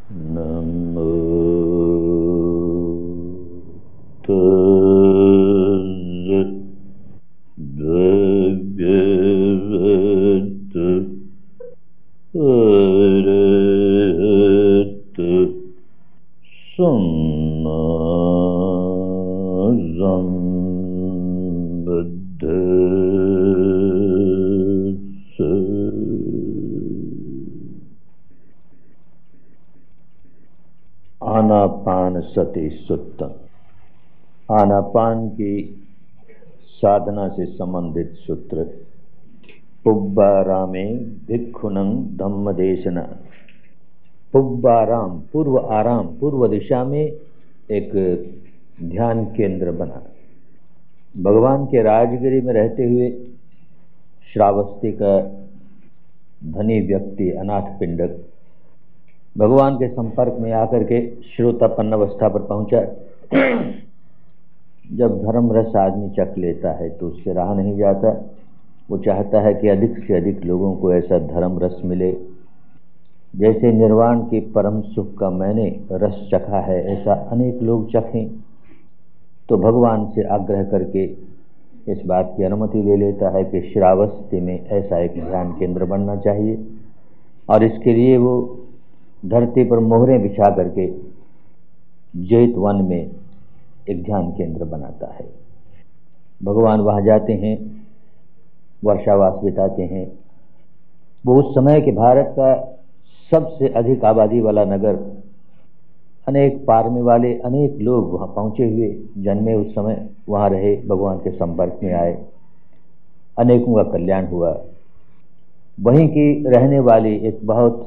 नमो तस्सै भगवतो अरहतो सम्मा सम्बुद्धिस्सै। आनापानसति सूत्र। आनापान की साधना से संबंधित सूत्र। पुब्बारामे भिक्षुनं धम्मदेशना। पुब्बाराम पूर्व आराम, पूर्व दिशा में एक ध्यान केंद्र बना। भगवान के राजगिरी में रहते हुए श्रावस्ती का धनी व्यक्ति अनाथ पिंडक भगवान के संपर्क में आकर के श्रोतापन्न अवस्था पर पहुंचा। जब धर्म रस आदमी चख लेता है तो उससे रहा नहीं जाता। वो चाहता है कि अधिक से अधिक लोगों को ऐसा धर्म रस मिले। जैसे निर्वाण की परम सुख का मैंने रस चखा है, ऐसा अनेक लोग चखें। तो भगवान से आग्रह करके इस बात की अनुमति ले लेता है कि श्रावस्ती में ऐसा एक ध्यान केंद्र बनना चाहिए। और इसके लिए वो धरती पर मोहरें बिछा करके जैत वन में एक ध्यान केंद्र बनाता है। भगवान वहाँ जाते हैं, वर्षावास बिताते हैं। वो उस समय के भारत का सबसे अधिक आबादी वाला नगर, अनेक पारने वाले अनेक लोग वहाँ पहुँचे हुए जन्मे, उस समय वहाँ रहे, भगवान के संपर्क में आए, अनेकों का कल्याण हुआ। वहीं की रहने वाली एक बहुत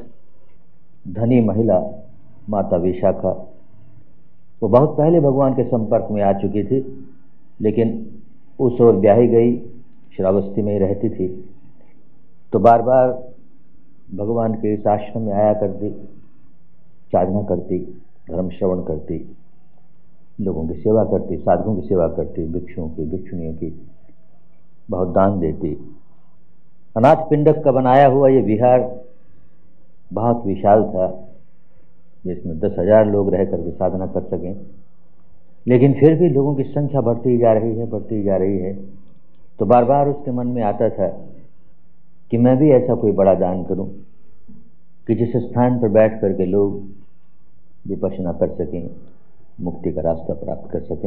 धनी महिला माता विशाखा, वो बहुत पहले भगवान के संपर्क में आ चुकी थी, लेकिन उस ओर ब्याही गई, श्रावस्ती में ही रहती थी। तो बार बार भगवान के इस आश्रम में आया करती, साधना करती, धर्म श्रवण करती, लोगों की सेवा करती, साधुओं की सेवा करती, भिक्षुओं की, भिक्षुणियों की, बहुत दान देती। अनाथ पिंडक का बनाया हुआ ये विहार बहुत विशाल था, जिसमें 10,000 लोग रह करके साधना कर सकें। लेकिन फिर भी लोगों की संख्या बढ़ती जा रही है, बढ़ती जा रही है। तो बार बार उसके मन में आता था कि मैं भी ऐसा कोई बड़ा दान करूं कि जिस स्थान पर बैठ करके लोग विपश्यना कर सकें, मुक्ति का रास्ता प्राप्त कर सकें।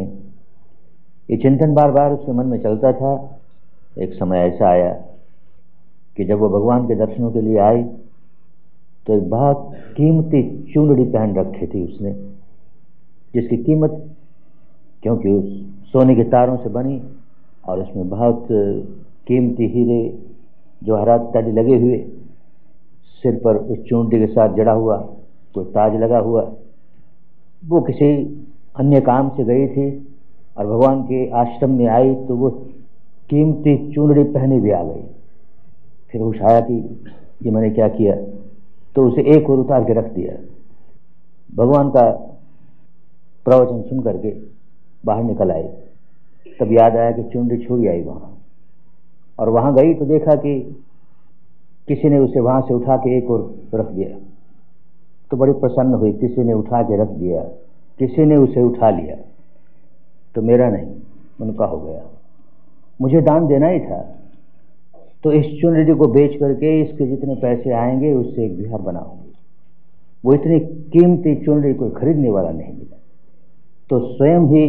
ये चिंतन बार बार उसके मन में चलता था। एक समय ऐसा आया कि जब वो भगवान के दर्शनों के लिए आई तो एक बहुत कीमती चूंदड़ी पहन रखी थी उसने, जिसकी कीमत, क्योंकि उस सोने के तारों से बनी और उसमें बहुत कीमती हीरे जवाहरात इत्यादि लगे हुए, सिर पर उस चूंदड़ी के साथ जड़ा हुआ कोई ताज लगा हुआ। वो किसी अन्य काम से गई थी और भगवान के आश्रम में आई तो वो कीमती चूंदड़ी पहनी भी आ गई। फिर होश आया कि ये मैंने क्या किया, तो उसे एक और उतार के रख दिया। भगवान का प्रवचन सुन करके बाहर निकल आई, तब याद आया कि चुनरी छोड़ी आई वहाँ। और वहाँ गई तो देखा कि किसी ने उसे वहाँ से उठा के एक और रख दिया। तो बड़ी प्रसन्न हुई, किसी ने उठा के रख दिया, किसी ने उसे उठा लिया, तो मेरा नहीं, उनका हो गया। मुझे दान देना ही था, तो इस चुनरी को बेच करके इसके जितने पैसे आएंगे उससे एक विहार बनाऊंगी। वो इतनी कीमती चुनरी कोई खरीदने वाला नहीं मिला, तो स्वयं ही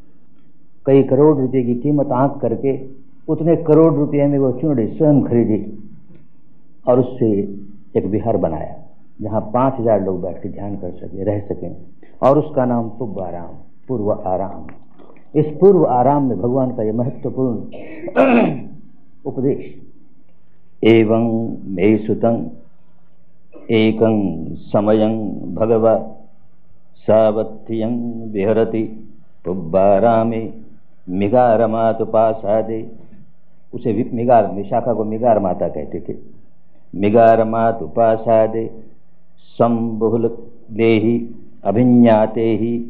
कई करोड़ रुपए की कीमत आंक करके उतने करोड़ रुपए में वो चुनरी स्वयं खरीदी और उससे एक विहार बनाया जहाँ 5,000 लोग बैठ के ध्यान कर सके, रह सकें। और उसका नाम पुब्बाराम, पूर्व आराम। इस पूर्व आराम में भगवान का यह महत्वपूर्ण उपदेश। एवं मे सुतं एकं समयं भगवा सावत्थियं विहरति पुब्बारामे मिगारमातुपासादे। उसे मिगार, विशाखा को मिगार माता कहते थे। मिगारमातुपासादे संबहुल देहि अभिज्ञाते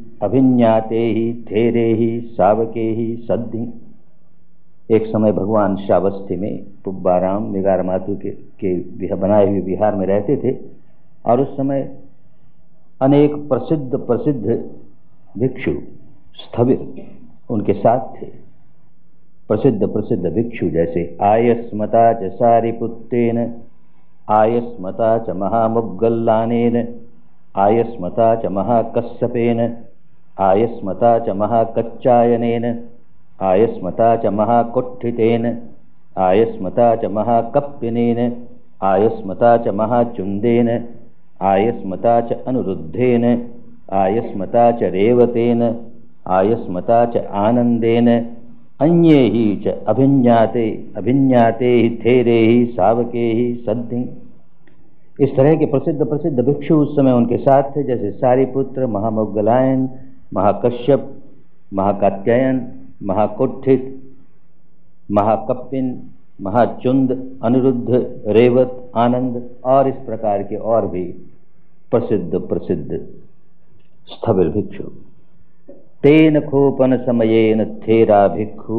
ही थेरे ही सावके ही सद्धि। एक समय भगवान श्रावस्ती में पुब्बाराम मिगार मातु के बनाए हुए विहार में रहते थे। और उस समय अनेक प्रसिद्ध प्रसिद्ध भिक्षु स्थविर उनके साथ थे। प्रसिद्ध प्रसिद्ध भिक्षु जैसे आयस्मता च सारिपुत्तेन, आयस्मता च महामुग्गल्लानेन, आयस्मता च महाकश्यपेन, आयस्मता च महाकच्चायनेन, आयस्मता च महाकुट्ठितेन, आयस्मता च महाकप्पिनेन, आयस्मता च महाचुंदेन, आयस्मता च अनुरुद्धेन, आयस्मता च रेवतेन, आयस्मता च आनंदेन, अन्ये ही च अभिज्ञाते अभिज्ञाते ही थेरे ही सावके ही सद्धि। इस तरह के प्रसिद्ध प्रसिद्ध भिक्षु उस समय उनके साथ थे, जैसे सारिपुत्र, महामुग्गलायन, महाकश्यप, महाकात्यायन, महाकुट्ठित, महाकप्पिन, महाचुंद, अनिरुद्ध, रेवत, आनंद और इस प्रकार के और भी प्रसिद्ध प्रसिद्ध स्थविर भिक्षु। तेन खोपन समयेन थेरा भिक्षु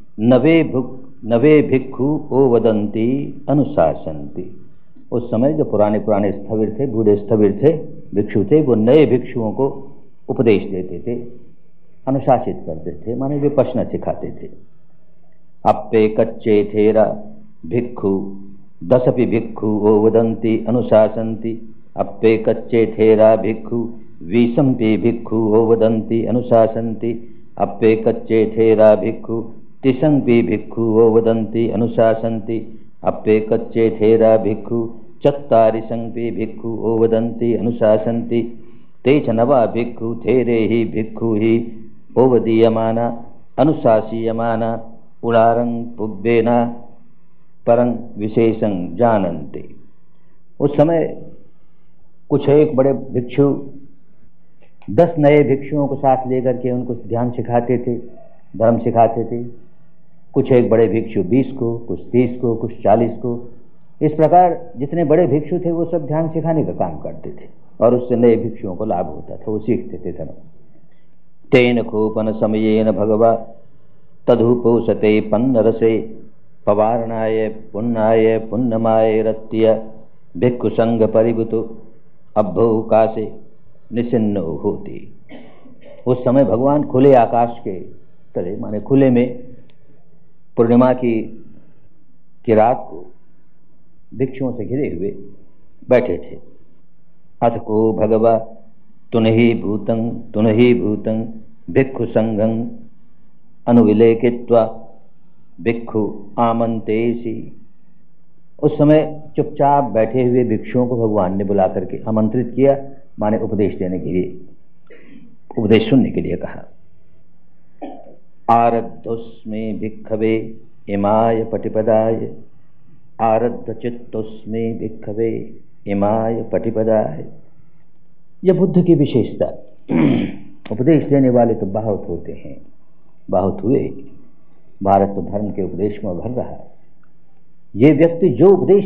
नवे भिक्षु ओ वदंती अनुशासंती। उस समय जो पुराने पुराने स्थविर थे, बूढ़े स्थविर थे, भिक्षु थे, वो नए भिक्षुओं को उपदेश देते थे, अनुशासित करते थे, माने विपश्यना सिखाते थे। अप्पे कच्चे थेरा भिक्षु दसपि भिक्षु ओ वदंती अनुशासंती। अप्पे कच्चे थेरा भिक्षु विषंपि भिक्षु ओ वदंती अनुशासंती। अप्पे कच्चे थेरा भिक्षु तिसंपि भिक्षु ओ वदंती अनुशासंती। अप्पे कच्चे थेरा भिक्षु चत्तारिसंपि भिक्षु ओ वदंती अनुशासंती। ते च नवा भिक्षु थेरे ही भिक्षु ही ओवदीयमाना अनुशासीयमाना उड़ारं पुब्बेना परं विशेषं जानन्ते। उस समय कुछ एक बड़े भिक्षु 10 नए भिक्षुओं को साथ लेकर के उनको ध्यान सिखाते थे, धर्म सिखाते थे। कुछ एक बड़े भिक्षु 20 को, कुछ 30 को, कुछ 40 को। इस प्रकार जितने बड़े भिक्षु थे वो सब ध्यान सिखाने का काम करते थे और उससे नए भिक्षुओं को लाभ होता था, वो सीखते थे धर्म। तेन खोपन समयेन भगवा तदुपोषते पन्नरसे पवारणाय पुण्णाय पुण्यमाय रत्य भिक्षु संग परिभुतो अभ्भोकाशे निसिन्नो होती। उस समय भगवान खुले आकाश के तले, माने खुले में पूर्णिमा की रात को भिक्षुओं से घिरे हुए बैठे थे। अथ को भगवा तुनहि भूतं भिक्षु संघं अनुविलेखित्वा भिक्षु आमंतेसी। उस समय चुपचाप बैठे हुए भिक्षुओं को भगवान ने बुला करके आमंत्रित किया, माने उपदेश देने के लिए, उपदेश सुनने के लिए कहा। आरब्धोस्मे भिक्षवे इमाय पटिपदाय, आरब्ध चित्तोस्मे भिक्षवे इमाय पटिपदाय। यह बुद्ध की विशेषता। उपदेश देने वाले तो बहुत होते हैं, बहुत हुए। भारत तो धर्म के उपदेश में भर रहा है। ये व्यक्ति जो उपदेश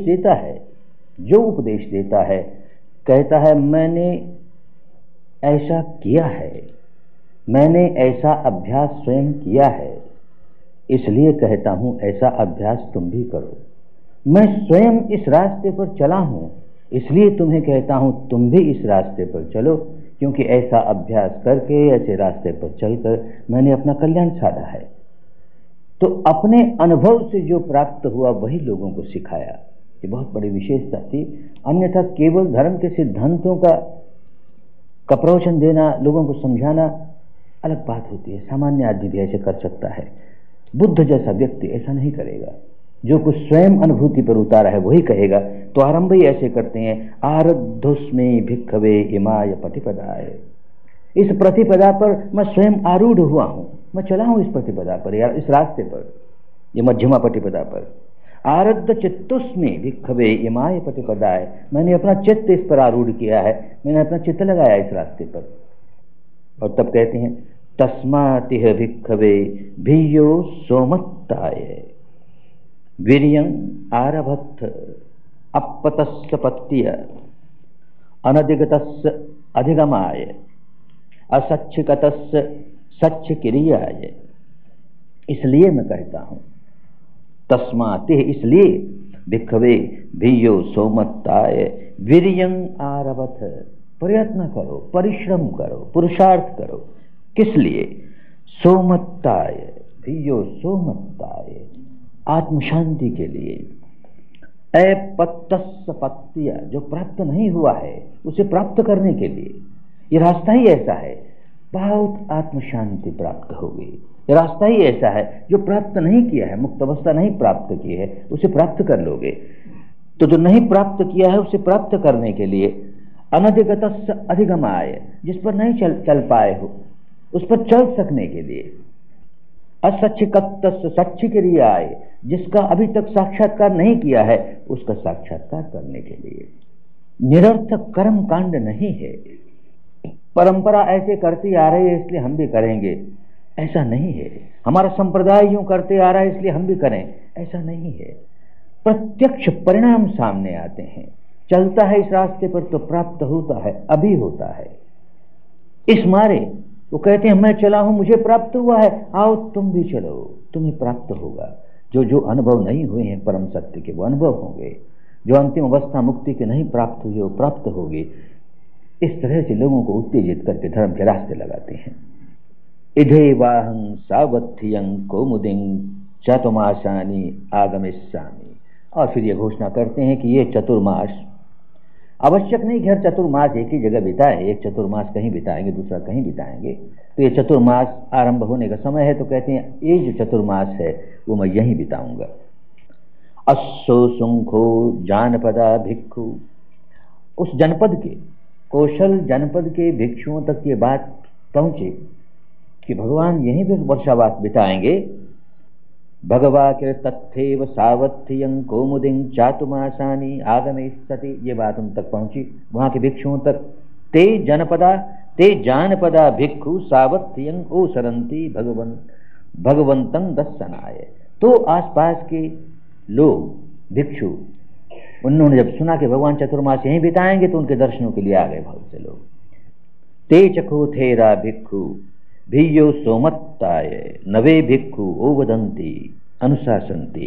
देता है कहता है मैंने ऐसा किया है, मैंने ऐसा अभ्यास स्वयं किया है, इसलिए कहता हूं ऐसा अभ्यास तुम भी करो। मैं स्वयं इस रास्ते पर चला हूं, इसलिए तुम्हें कहता हूं तुम भी इस रास्ते पर चलो, क्योंकि ऐसा अभ्यास करके, ऐसे रास्ते पर चलकर मैंने अपना कल्याण साधा है। तो अपने अनुभव से जो प्राप्त हुआ वही लोगों को सिखाया। ये बहुत बड़ी विशेषता थी। अन्यथा केवल धर्म के सिद्धांतों का प्रवचन देना, लोगों को समझाना अलग बात होती है। सामान्य आदमी भी ऐसे कर सकता है, बुद्ध जैसा व्यक्ति ऐसा नहीं करेगा। जो कुछ स्वयं अनुभूति पर उतारा है वही कहेगा। तो आरंभ ही ऐसे करते हैं, आरब्धोस्मे भिक्षवे इमाय पटिपदाय। इस प्रतिपदा पर मैं स्वयं आरूढ़ हुआ हूं, मैं चला हूं इस प्रतिपदा पर, या इस रास्ते पर, ये मध्यमा प्रतिपदा पर। आरब्ध चित्तोस्मे भिक्षवे इमाय पटिपदाय, मैंने अपना चित्त इस पर आरूढ़ किया है, मैंने अपना चित्त लगाया इस रास्ते पर। और तब कहते हैं तस्मातिह भिक्षवे भियो सोमत्ताय वीर्यं आरभत अपतस्य पत्य अनधिगतस्य अधिगमाय असच्छिकतस्य सच्छ क्रियाय। इसलिए मैं कहता हूं तस्मातिह, इसलिए भिक्षवे भियो सोमत्ताय वीर्यं आरभत, प्रयत्न करो, परिश्रम करो, पुरुषार्थ करो। किस लिए? सोमत्ताय धियो सोमत्ताय, आत्म शांति के लिए। अपत्तस्य पत्तिया, जो प्राप्त नहीं हुआ है उसे प्राप्त करने के लिए। ये रास्ता ही ऐसा है, बहुत आत्म शांति प्राप्त होगी। ये रास्ता ही ऐसा है, जो प्राप्त नहीं किया है, मुक्त अवस्था नहीं प्राप्त की है, उसे प्राप्त कर लोगे। तो जो नहीं प्राप्त किया है उसे प्राप्त करने के लिए अनधिगतस्य अधिगमाय, जिस पर नहीं चल पाए हो उस पर चल सकने के लिए। असच्चिकत्तस्य सच्चिक्रियाय, जिसका अभी तक साक्षात्कार नहीं किया है उसका साक्षात्कार करने के लिए। निरर्थक कर्म कांड नहीं है। परंपरा ऐसे करती आ रही है इसलिए हम भी करेंगे, ऐसा नहीं है। हमारा संप्रदाय यूं करते आ रहा है इसलिए हम भी करें, ऐसा नहीं है। प्रत्यक्ष परिणाम सामने आते हैं। चलता है इस रास्ते पर तो प्राप्त होता है, अभी होता है। इस मारे वो कहते हैं मैं चला हूं, मुझे प्राप्त हुआ है, आओ तुम भी चलो, तुम्हें प्राप्त होगा। जो जो अनुभव नहीं हुए हैं परम सत्य के वो अनुभव होंगे। जो अंतिम अवस्था मुक्ति के नहीं प्राप्त हुई वो प्राप्त होगी। इस तरह से लोगों को उत्तेजित करके धर्म के रास्ते लगाते हैं। इधे वाहं सावत्थियं कौमुदिं चातुर्मासानि आगमिष्यामि। और फिर ये घोषणा करते हैं कि ये चतुर्मास आवश्यक नहीं कि हर चतुर्मास एक ही जगह बिताए, एक चतुर्मास कहीं बिताएंगे दूसरा कहीं बिताएंगे। तो ये चतुर्मास आरंभ होने का समय है तो कहते हैं ये जो चतुर्मास है वो मैं यहीं बिताऊंगा। अश्सो सुंखो जानपदा भिक्षु, उस जनपद के, कौशल जनपद के भिक्षुओं तक ये बात पहुंचे कि भगवान यहीं पर वर्षावास बिताएंगे। भगवा के तथैव सावत्थियं कौमुदिं चातुर्मासानि आगमिष्यति, ये बात उन तक पहुंची, वहां के भिक्षुओं तक। ते जानपदा भिक्षु सावत्थियं ओसरन्ति भगवंतं दर्शनाय। तो आसपास के लोग भिक्षु उन्होंने जब सुना कि भगवान चतुर्मास यहीं बिताएंगे तो उनके दर्शनों के लिए आ गए बहुत से लोग। ते चको थेरा भिक्षु भियो सोमत्ताय नवे भिक्षु ओवदंती अनुशासनती।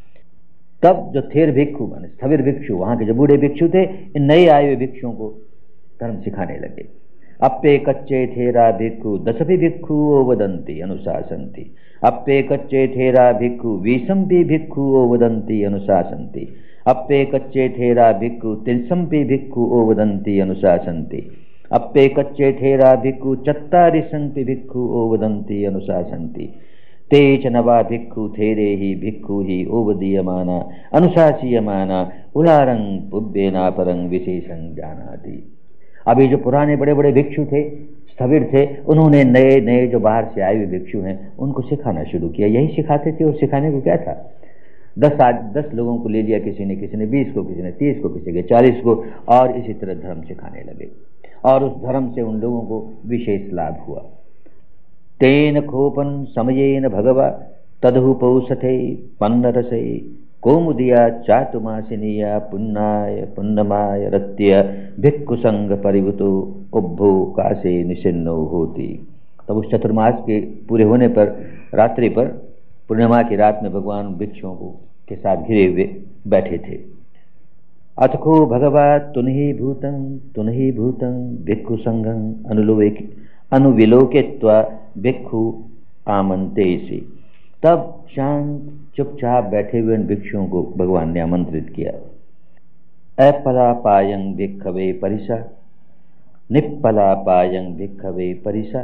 तब जो थेर भिक्षु माने स्थविर भिक्षु, वहां के जो बूढ़े भिक्षु थे, इन नए आए हुए भिक्षुओं को धर्म सिखाने लगे। अप्पे कच्चे थेरा भिक्षु दशभि भिक्षु ओवदंती अनुशासनती। अप्पे कच्चे थेरा भिक्षु विशंपि भिक्षु ओवदंती अनुशासनती। अप्पे कच्चे थेरा भिक्षु त्रिशंपि भिक्षु ओवदंती अनुशासनती। अप्पे कच्चे थेरा भिक्षु चत्तारिशंपि भिक्षु ओवदंती अनुशासन्ति। ते च नवा भिक्षु थेरे ही भिक्षु ही ओवदीयमाना अनुशासीयमाना उलारं पुब्बेना परं विशेषं जानाति। अभी जो पुराने बड़े बड़े भिक्षु थे, स्थविर थे, उन्होंने नए नए जो बाहर से आए हुए भिक्षु हैं उनको सिखाना शुरू किया। यही सिखाते थे। और सिखाने को क्या था, 10 लोगों को ले लिया किसी ने 20 को, किसी ने 30 को, किसी ने 40 को, और इसी तरह धर्म सिखाने लगे। और उस धर्म से उन लोगों को विशेष लाभ हुआ। तेन खोपन समयेन भगवा तदहु पौषथे पन्नरसे कौमुदिया चातुमासिनिया पुन्नाय पुन्नमाय रत्य भिक्षु संग परिवुतो उभो कासे निशिन्नो होती। तब उस चतुर्मास के पूरे होने पर रात्रि पर पूर्णिमा की रात में भगवान भिक्षुओं को के साथ घिरे हुए बैठे थे। अथको भगवा तुनहि भूतं भिक्षु संघं अनुविलोकित्वा भिक्षु आमंत्रेसि। तब शांत चुपचाप बैठे हुए भिक्षुओं को भगवान ने आमंत्रित किया। अपलापायं भिक्षवे परिसा निप्पलापायं भिक्षवे परिसा।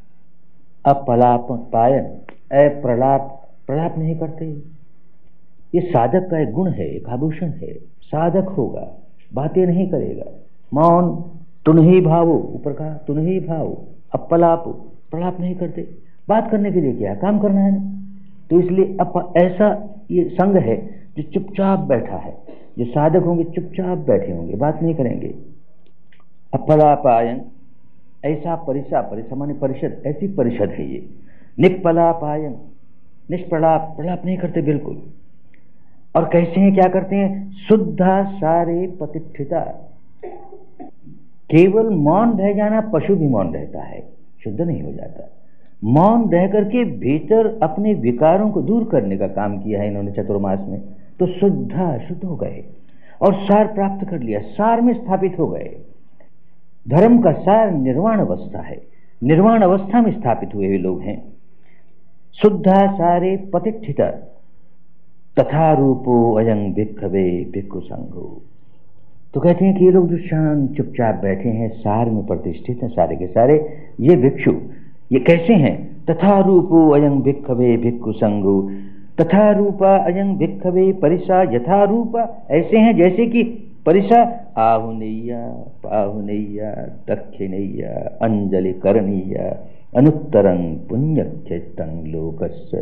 अपलापायन प्रलाप नहीं करते। ये साधक का एक गुण है, एक आभूषण है। साधक होगा, बातें नहीं करेगा, मौन, तुनहि भावो, ऊपर कहा तुनहि भावो, अपलापो, प्रलाप नहीं करते। बात करने के लिए क्या है, काम करना है ना। तो इसलिए ऐसा ये संघ है जो चुपचाप बैठा है। जो साधक होंगे चुपचाप बैठे होंगे, बात नहीं करेंगे। अपलापायन ऐसा परिसा माने परिषद, ऐसी परिषद है ये। निष्पलापायन निष्प्रलाप, प्रलाप नहीं करते बिल्कुल। और कैसे हैं, क्या करते हैं, शुद्धा सारे प्रतिष्ठिता। केवल मौन रह जाना, पशु भी मौन रहता है, शुद्ध नहीं हो जाता। मौन रह करके भीतर अपने विकारों को दूर करने का काम किया है इन्होंने चतुर्मास में। तो शुद्ध हो गए और सार प्राप्त कर लिया, सार में स्थापित हो गए। धर्म का सार निर्वाण अवस्था है, निर्वाण अवस्था में स्थापित हुए हुए लोग हैं। शुद्धा सारे प्रतिष्ठित तथा रूपो अयं भिक्खवे भिक्खु संघो। तो कहते हैं कि ये लोग जो शांत चुपचाप बैठे हैं, सार में प्रतिष्ठित हैं सारे के सारे, ये भिक्षु ये कैसे हैं? तथा रूपो अयं भिक्खवे भिक्खु संघो तथा रूपा अयं भिक्खवे परिसा यथा रूपा, ऐसे हैं जैसे कि परिसा आहुनैया पाहुनैया दक्षिणैया अंजलि करणीया अनुत्तरं पुण्यक्षेत्रं लोकस्य।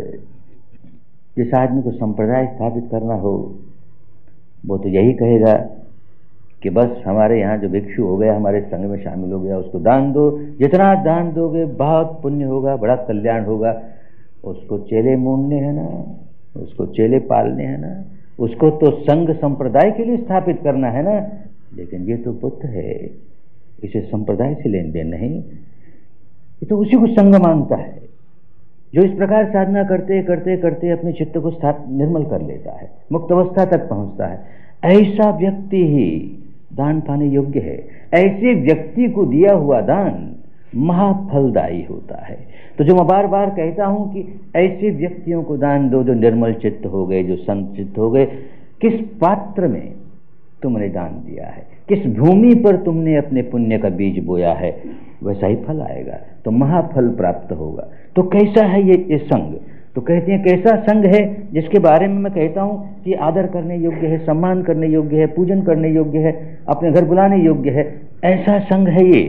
जिस आदमी को संप्रदाय स्थापित करना हो वो तो यही कहेगा कि बस हमारे यहाँ जो भिक्षु हो गया, हमारे संघ में शामिल हो गया, उसको दान दो, जितना दान दोगे बहुत पुण्य होगा, बड़ा कल्याण होगा। उसको चेले मूंढने हैं ना, उसको चेले पालने हैं ना, उसको तो संघ संप्रदाय के लिए स्थापित करना है ना। लेकिन ये तो बुद्ध है, इसे संप्रदाय से लेन देन नहीं, ये तो उसी को संघ मानता है जो इस प्रकार साधना करते करते करते अपने चित्त को निर्मल कर लेता है, मुक्त अवस्था तक पहुंचता है। ऐसा व्यक्ति ही दान पाने योग्य है। ऐसे व्यक्ति को दिया हुआ दान महाफलदायी होता है। तो जो मैं बार बार कहता हूं कि ऐसे व्यक्तियों को दान दो जो निर्मल चित्त हो गए, जो संत चित्त हो गए। किस पात्र में तुमने दान दिया है, किस भूमि पर तुमने अपने पुण्य का बीज बोया है, वैसा ही फल आएगा, तो महाफल प्राप्त होगा। तो कैसा है ये संघ? तो कहते हैं कैसा संघ है जिसके बारे में मैं कहता हूं कि आदर करने योग्य है, सम्मान करने योग्य है, पूजन करने योग्य है, अपने घर बुलाने योग्य है, ऐसा संघ है ये।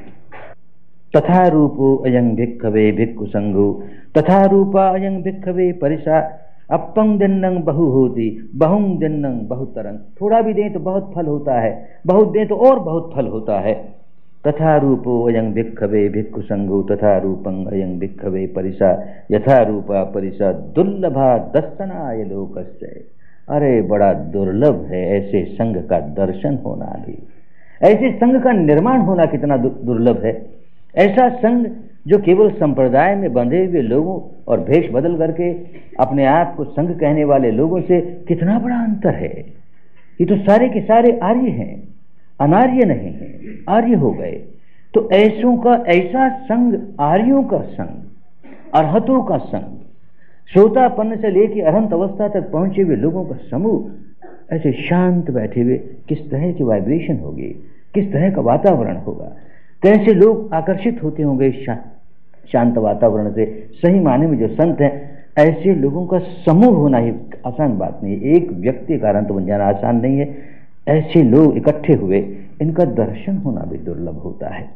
तथा रूपो अयं भिक्खवे भिक्खु संघो तथा रूपा अयं भिक्खवे परिसा अपं दिन्नं बहु होती बहुं दिन्नं बहुतरं। थोड़ा भी दें तो बहुत फल होता है, बहुत दें तो और बहुत फल होता है। तथा रूपो अयं भिक्खवे भिक्खु संघो तथा रूपं अयं भिक्खवे परिसा यथा रूपा परिसा दुर्लभा दर्शनाय लोकस्य। अरे बड़ा दुर्लभ है ऐसे संघ का दर्शन होना भी, ऐसे संघ का निर्माण होना कितना दुर्लभ है। ऐसा संघ जो केवल संप्रदाय में बंधे हुए लोगों और भेष बदल करके अपने आप को संघ कहने वाले लोगों से कितना बड़ा अंतर है। ये तो सारे के सारे आर्य हैं, अनार्य नहीं है, आर्य हो गए। तो ऐसों का ऐसा संघ, आर्यों का संघ, अरहतों का संघ, श्रोतापन्न से लेकर अरहंत अवस्था तक पहुंचे हुए लोगों का समूह, ऐसे शांत बैठे हुए किस तरह की वाइब्रेशन होगी, किस तरह का वातावरण होगा, कैसे लोग आकर्षित होते होंगे शांत वातावरण से। सही माने में जो संत हैं, ऐसे लोगों का समूह होना ही आसान बात नहीं है, एक व्यक्ति का अनंत बन जाना आसान नहीं है। ऐसे लोग इकट्ठे हुए, इनका दर्शन होना भी दुर्लभ होता है।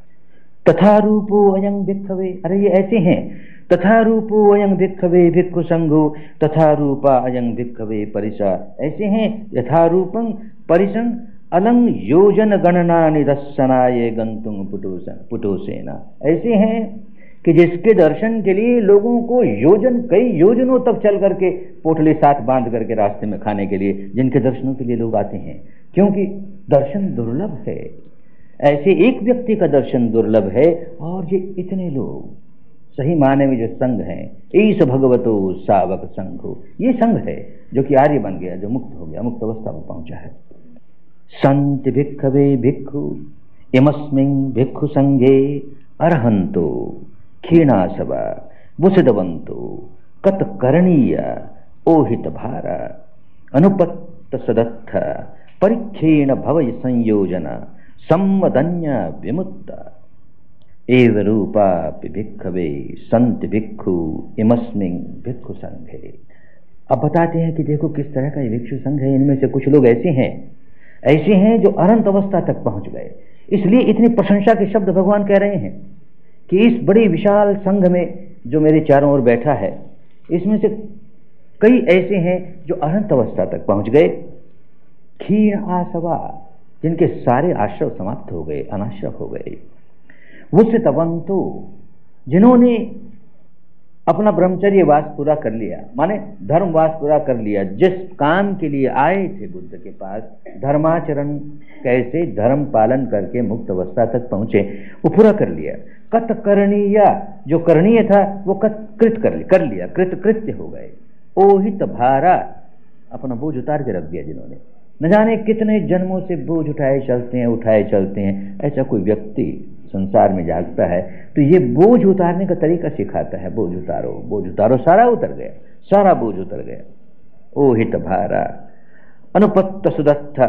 तथा रूपो अयं भिक्खवे, अरे ये ऐसे हैं। तथा रूपो अयं भिक्खवे भिक्खु संघो तथा रूपा अयं भिक्खवे परिसा, ऐसे हैं यथा रूपं परिसं अलंग योजन गणना निदर्शनाय गंतुम पुटोसेना। ऐसे हैं कि जिसके दर्शन के लिए लोगों को योजन, कई योजनों तक चल करके पोटली साथ बांध करके रास्ते में खाने के लिए, जिनके दर्शनों के लिए लोग आते हैं, क्योंकि दर्शन दुर्लभ है। ऐसे एक व्यक्ति का दर्शन दुर्लभ है और ये इतने लोग सही माने में जो संघ हैं, ईश भगवतो सावक संघो, ये संघ है जो कि आर्य बन गया, जो मुक्त हो गया, मुक्त अवस्था में पहुंचा है। संत भिक्खवे भिक्खु इमस्मिन् भिक्खु संघे अरहंतो क्षीणासवा बुसदवंतो कत करणीय ओहित भार अनुपत्त सदत्थ परिक्षीण भवय संयोजन सम्मदन्य विमुक्त एव रूपा भिक्खवे संत भिक्खु इमस्मिन् भिक्खु संघे। अब बताते हैं कि देखो किस तरह का ये भिक्षु संघ है। इनमें से कुछ लोग ऐसे हैं जो अनंत अवस्था तक पहुंच गए। इसलिए इतनी प्रशंसा के शब्द भगवान कह रहे हैं कि इस बड़ी विशाल संघ में जो मेरे चारों ओर बैठा है, इसमें से कई ऐसे हैं जो अनंत अवस्था तक पहुंच गए। क्षीण आसवा, जिनके सारे आश्रव समाप्त हो गए, अनाश्रव हो गए। वुसितवंतो, जिन्होंने अपना ब्रह्मचर्य वास पूरा कर लिया, माने धर्म वास पूरा कर लिया। जिस काम के लिए आए थे बुद्ध के पास, धर्माचरण कैसे धर्म पालन करके मुक्त अवस्था तक पहुंचे, वो पूरा कर लिया। कत करणीय, जो करणीय था वो कृत कर लिया, कृत्य हो गए। ओहित भारा, अपना बोझ उतार के रख दिया जिन्होंने, न जाने कितने जन्मों से बोझ उठाए चलते हैं। ऐसा कोई व्यक्ति संसार में जागता है तो ये बोझ उतारने का तरीका सिखाता है। बोझ उतारो, सारा उतर गया, सारा बोझ उतर गया। ओ हित भारा अनुपत्त सुदत्था,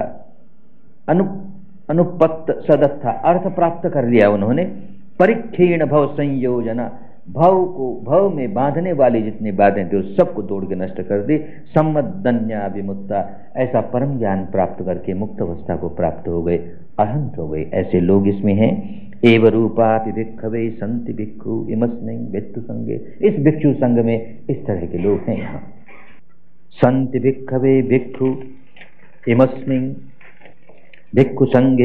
अनुपत्त सदत्था, अर्थ प्राप्त कर लिया उन्होंने। परिक्षीण भव संयोजना, भव में बांधने वाली जितनी बातें थी उस सबको तोड़ के नष्ट कर दी। सम्मदन्या विमुक्ता, ऐसा परम ज्ञान प्राप्त करके मुक्त अवस्था को प्राप्त हो गए, अहंत हो गए। ऐसे लोग इसमें हैं। एव रूपापि भिक्खवे संति भिक्खु इमस्मिन् भिक्षु संगे, इस भिक्षु संघ में इस तरह के लोग हैं। यहाँ संति भिक्खवे भिक्षु इमस्मिन् भिक्षु संगे,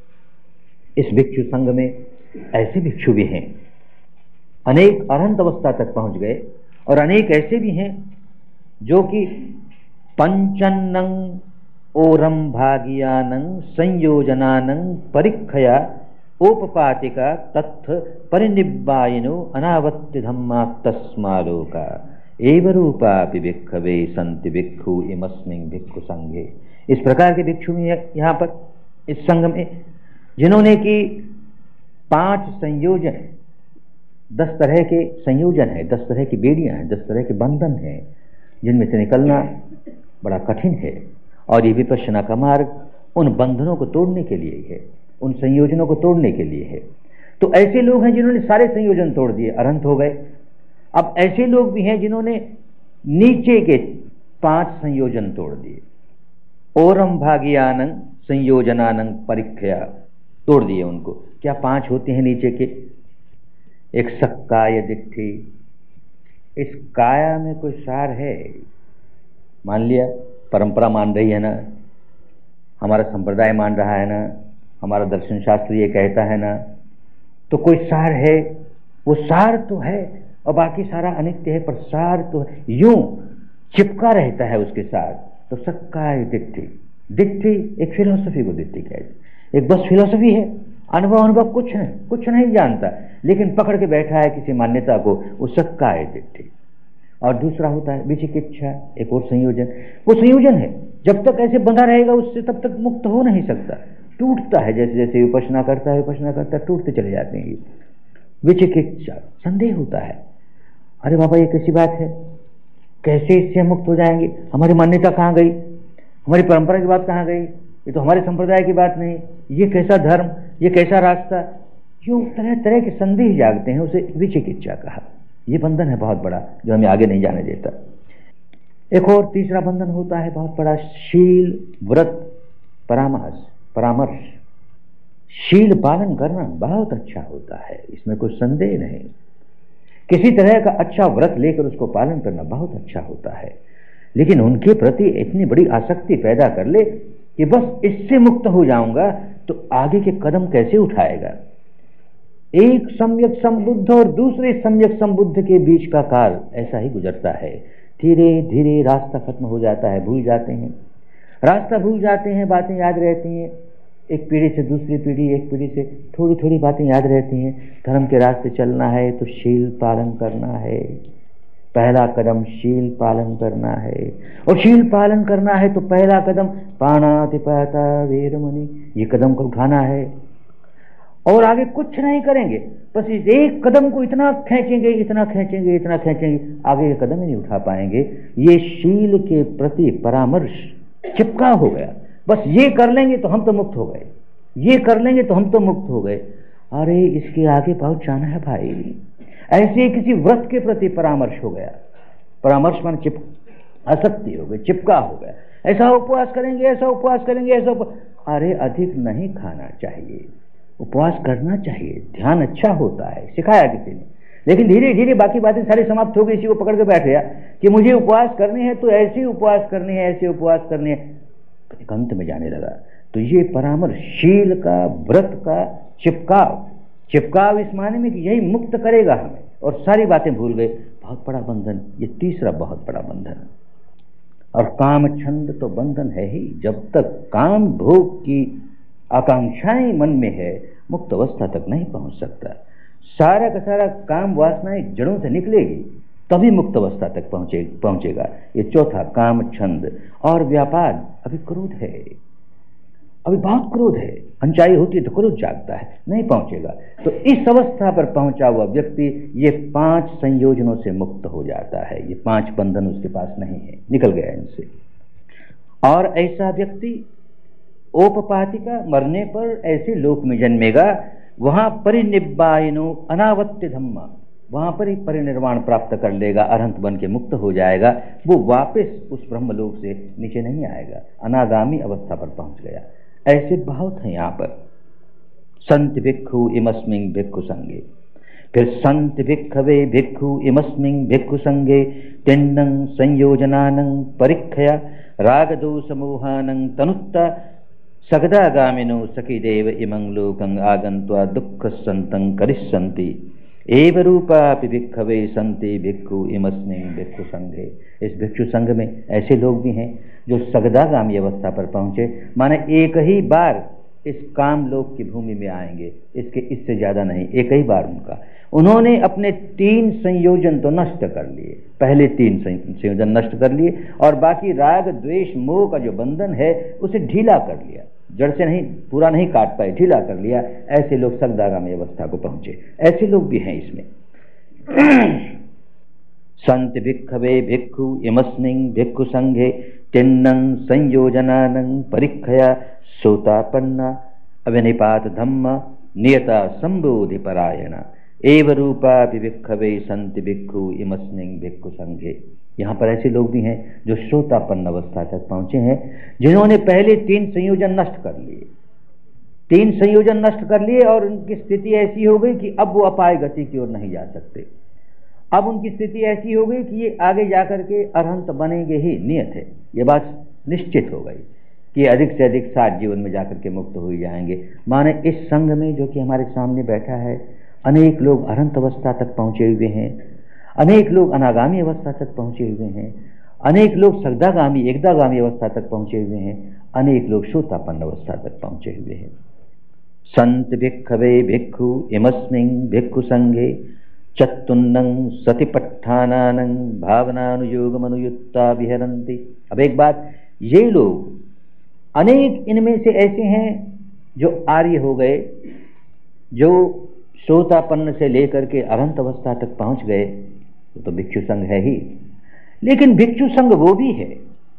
इस भिक्षु संघ में ऐसे भिक्षु भी हैं, अनेक अनंत अवस्था तक पहुंच गए, और अनेक ऐसे भी हैं जो कि पंचन्नं ओरम भागियानं संयोजनानं परिक्षया ओपपातिका तत्थ परिनिब्बायिनो अनावत्य धम्मा तस्मालोका एव रूपापि भिक्खवे संति भिक्षु इमस्मिन् भिक्षु संघे। इस प्रकार के भिक्षु में यहाँ पर इस संघ में जिन्होंने कि 5 संयोजन, 10 तरह के संयोजन है, 10 तरह की बेड़ियां हैं, 10 तरह के बंधन हैं, जिनमें से निकलना बड़ा कठिन है। और ये विपश्यना का मार्ग उन बंधनों को तोड़ने के लिए है, उन संयोजनों को तोड़ने के लिए है। तो ऐसे लोग हैं जिन्होंने सारे संयोजन तोड़ दिए, अनंत हो गए। अब ऐसे लोग भी हैं जिन्होंने नीचे के 5 संयोजन तोड़ दिए। ओरम भागियानं संयोजनानं परिक्षया, तोड़ दिए उनको। क्या 5 होते हैं नीचे के? एक सक्काय दिट्ठी, इस काया में कोई सार है? मान लिया परंपरा मान रही है ना, हमारा संप्रदाय मान रहा है ना, हमारा दर्शन शास्त्र ये कहता है ना, तो कोई सार है। वो सार तो है और बाकी सारा अनित्य है, पर सार तो यूं चिपका रहता है उसके साथ। तो सक्काय दिट्ठी, दिट्ठी एक फिलोसफी को दिट्ठी कहते, एक बस फिलोसफी है, अनुभव कुछ नहीं जानता, लेकिन पकड़ के बैठा है किसी मान्यता को, वो सक्काय दिट्ठी। और दूसरा होता है विचिकित्सा, एक और संयोजन। वो संयोजन है, जब तक ऐसे बंधा रहेगा उससे तब तक मुक्त हो नहीं सकता, टूटता है। जैसे जैसे विपश्यना करता टूटते चले जाते हैं। विचिकित्सा, संदेह होता है, अरे बाबा ये कैसी बात है, कैसे इससे मुक्त हो जाएंगे? हमारी मान्यता कहाँ गई, हमारी परंपरा की बात कहाँ गई, ये तो हमारे संप्रदाय की बात नहीं, ये कैसा धर्म, ये कैसा रास्ता, यूं तरह तरह के संदेह जागते हैं। उसे विचिकित्सा कहा। ये बंधन है बहुत बड़ा, जो हमें आगे नहीं जाने देता। एक और तीसरा बंधन होता है बहुत बड़ा, शील व्रत परामर्श। शील पालन करना बहुत अच्छा होता है, इसमें कोई संदेह नहीं। किसी तरह का अच्छा व्रत लेकर उसको पालन करना बहुत अच्छा होता है, लेकिन उनके प्रति इतनी बड़ी आसक्ति पैदा कर ले कि बस इससे मुक्त हो जाऊंगा, तो आगे के कदम कैसे उठाएगा? एक सम्यक संबुद्ध और दूसरे सम्यक संबुद्ध के बीच का काल ऐसा ही गुजरता है। धीरे धीरे रास्ता खत्म हो जाता है, भूल जाते हैं, रास्ता भूल जाते हैं, बातें याद रहती हैं, एक पीढ़ी से दूसरी पीढ़ी, एक पीढ़ी से थोड़ी थोड़ी बातें याद रहती हैं। धर्म के रास्ते चलना है तो शील पालन करना है, पहला कदम शील पालन करना है। और शील पालन करना है तो पहला कदम पाणातिपाता वेरमणि, ये कदम को उठाना है। और आगे कुछ नहीं करेंगे, बस इस एक कदम को इतना खींचेंगे, आगे ये कदम ही नहीं उठा पाएंगे। ये शील के प्रति परामर्श चिपका हो गया, बस ये कर लेंगे तो हम तो मुक्त हो गए, ये कर लेंगे तो हम तो मुक्त हो गए। अरे इसके आगे बहुत जाना है भाई। ऐसे किसी व्रत के प्रति परामर्श हो गया, परामर्श मान आसक्ति हो गई, चिपका हो गया। ऐसा उपवास करेंगे, अरे अधिक नहीं खाना चाहिए, उपवास करना चाहिए, ध्यान अच्छा होता है, सिखाया किसी ने। लेकिन धीरे धीरे बाकी बातें सारी समाप्त हो गई, इसी को पकड़ के बैठ गया कि मुझे उपवास करने हैं तो ऐसे उपवास करने हैं, एक अंत में जाने लगा। तो ये परामर्श शील का, व्रत का चिपकाव इस माने में कि यही मुक्त करेगा हमें, और सारी बातें भूल गए। बहुत बड़ा बंधन, ये तीसरा बहुत बड़ा बंधन। और काम छंद तो बंधन है ही, जब तक काम भोग की आकांक्षाएं मन में है, मुक्त अवस्था तक नहीं पहुंच सकता। सारा का सारा काम वासनाएं जड़ों से निकलेगी तभी मुक्त अवस्था तक पहुंचेगा। ये चौथा काम छंद। और व्यापार, अभी क्रोध है, अभी बहुत क्रोध है, अनचाही होती है तो क्रोध जागता है, नहीं पहुंचेगा। तो इस अवस्था पर पहुंचा हुआ व्यक्ति ये 5 संयोजनों से मुक्त हो जाता है। ये 5 बंधन उसके पास नहीं है, निकल गया इनसे। और ऐसा व्यक्ति ओपपातिका, मरने पर ऐसे लोक में जन्मेगा, वहां परिनिब्बायनो अनावत्य धम्मा, वहां पर ही परिनिर्वाण प्राप्त कर लेगा, अरहंत बन के मुक्त हो जाएगा। वो वापस उस ब्रह्मलोक से नीचे नहीं आएगा, अनागामी अवस्था पर पहुंच गया। ऐसे बहुत हैं यहाँ पर। संत भिक्खु इमस्मिन् भिक्खु संगे, फिर संत भिक्खवे भिक्खु इमस्मिन् भिक्खु संगे तिन्नं संयोजनानं परिक्षया राग दोष मोहानं तनुत्ता सगदागामिनो सखीदेव इमं लोकं आगन्त्वा दुःख संतं करिष्यन्ति एव रूपापि भिक्खवे संति भिक्खु इमस्मिन् भिक्खु संघे। इस भिक्षु संघ में ऐसे लोग भी हैं जो सगदागामी अवस्था पर पहुंचे, माने एक ही बार इस काम लोक की भूमि में आएंगे, इससे ज्यादा नहीं, एक ही बार उन्होंने अपने 3 संयोजन तो नष्ट कर लिए, पहले 3 संयोजन नष्ट कर लिए, और बाकी राग द्वेष मोह का जो बंधन है उसे ढीला कर लिया, जड़ से नहीं, पूरा नहीं काट पाए, ढीला कर लिया। ऐसे लोग सगदागामी अवस्था को पहुंचे, ऐसे लोग भी हैं इसमें। संत भिक्खवे भिक्खु इमस्मिन् भिक्खु संघे तिन्नं संयोजनानं परिक्षया सोतापन्ना अविनिपात धम्म नियता संबोधि परायणा एव रूपापि भिक्खवे संति भिक्खु इमस्मिन् भिक्खु संघे। यहाँ पर ऐसे लोग भी हैं जो श्रोतापन्न अवस्था तक पहुंचे हैं, जिन्होंने पहले 3 संयोजन नष्ट कर लिए, 3 संयोजन नष्ट कर लिए, और उनकी स्थिति ऐसी हो गई कि अब वो अपाय गति की ओर नहीं जा सकते। अब उनकी स्थिति ऐसी हो गई कि ये आगे जाकर के अरहंत बनेंगे ही, नियत है, ये बात निश्चित हो गई कि अधिक से अधिक 60 जीवन में जाकर के मुक्त हो जाएंगे। माने इस संघ में जो कि हमारे सामने बैठा है, अनेक लोग अरहंत अवस्था तक पहुंचे हुए हैं, अनेक लोग अनागामी अवस्था तक पहुंचे हुए हैं, अनेक लोग सगदागामी एकदागामी अवस्था तक पहुंचे हुए हैं, अनेक लोग श्रोतापन्न अवस्था तक पहुंचे हुए हैं। संत भिक्खवे भिक्खु इमस्मिन् भिक्खु संघे चतुन्नं सतिपट्ठानानं भावनानुयोगमनुयुक्ता विहरन्ति। अब एक बात, ये लोग अनेक इनमें से ऐसे हैं जो आर्य हो गए, जो श्रोतापन्न से लेकर के अरहंत अवस्था तक पहुंच गए, तो भिक्षु संघ है ही। लेकिन भिक्षु संघ वो भी है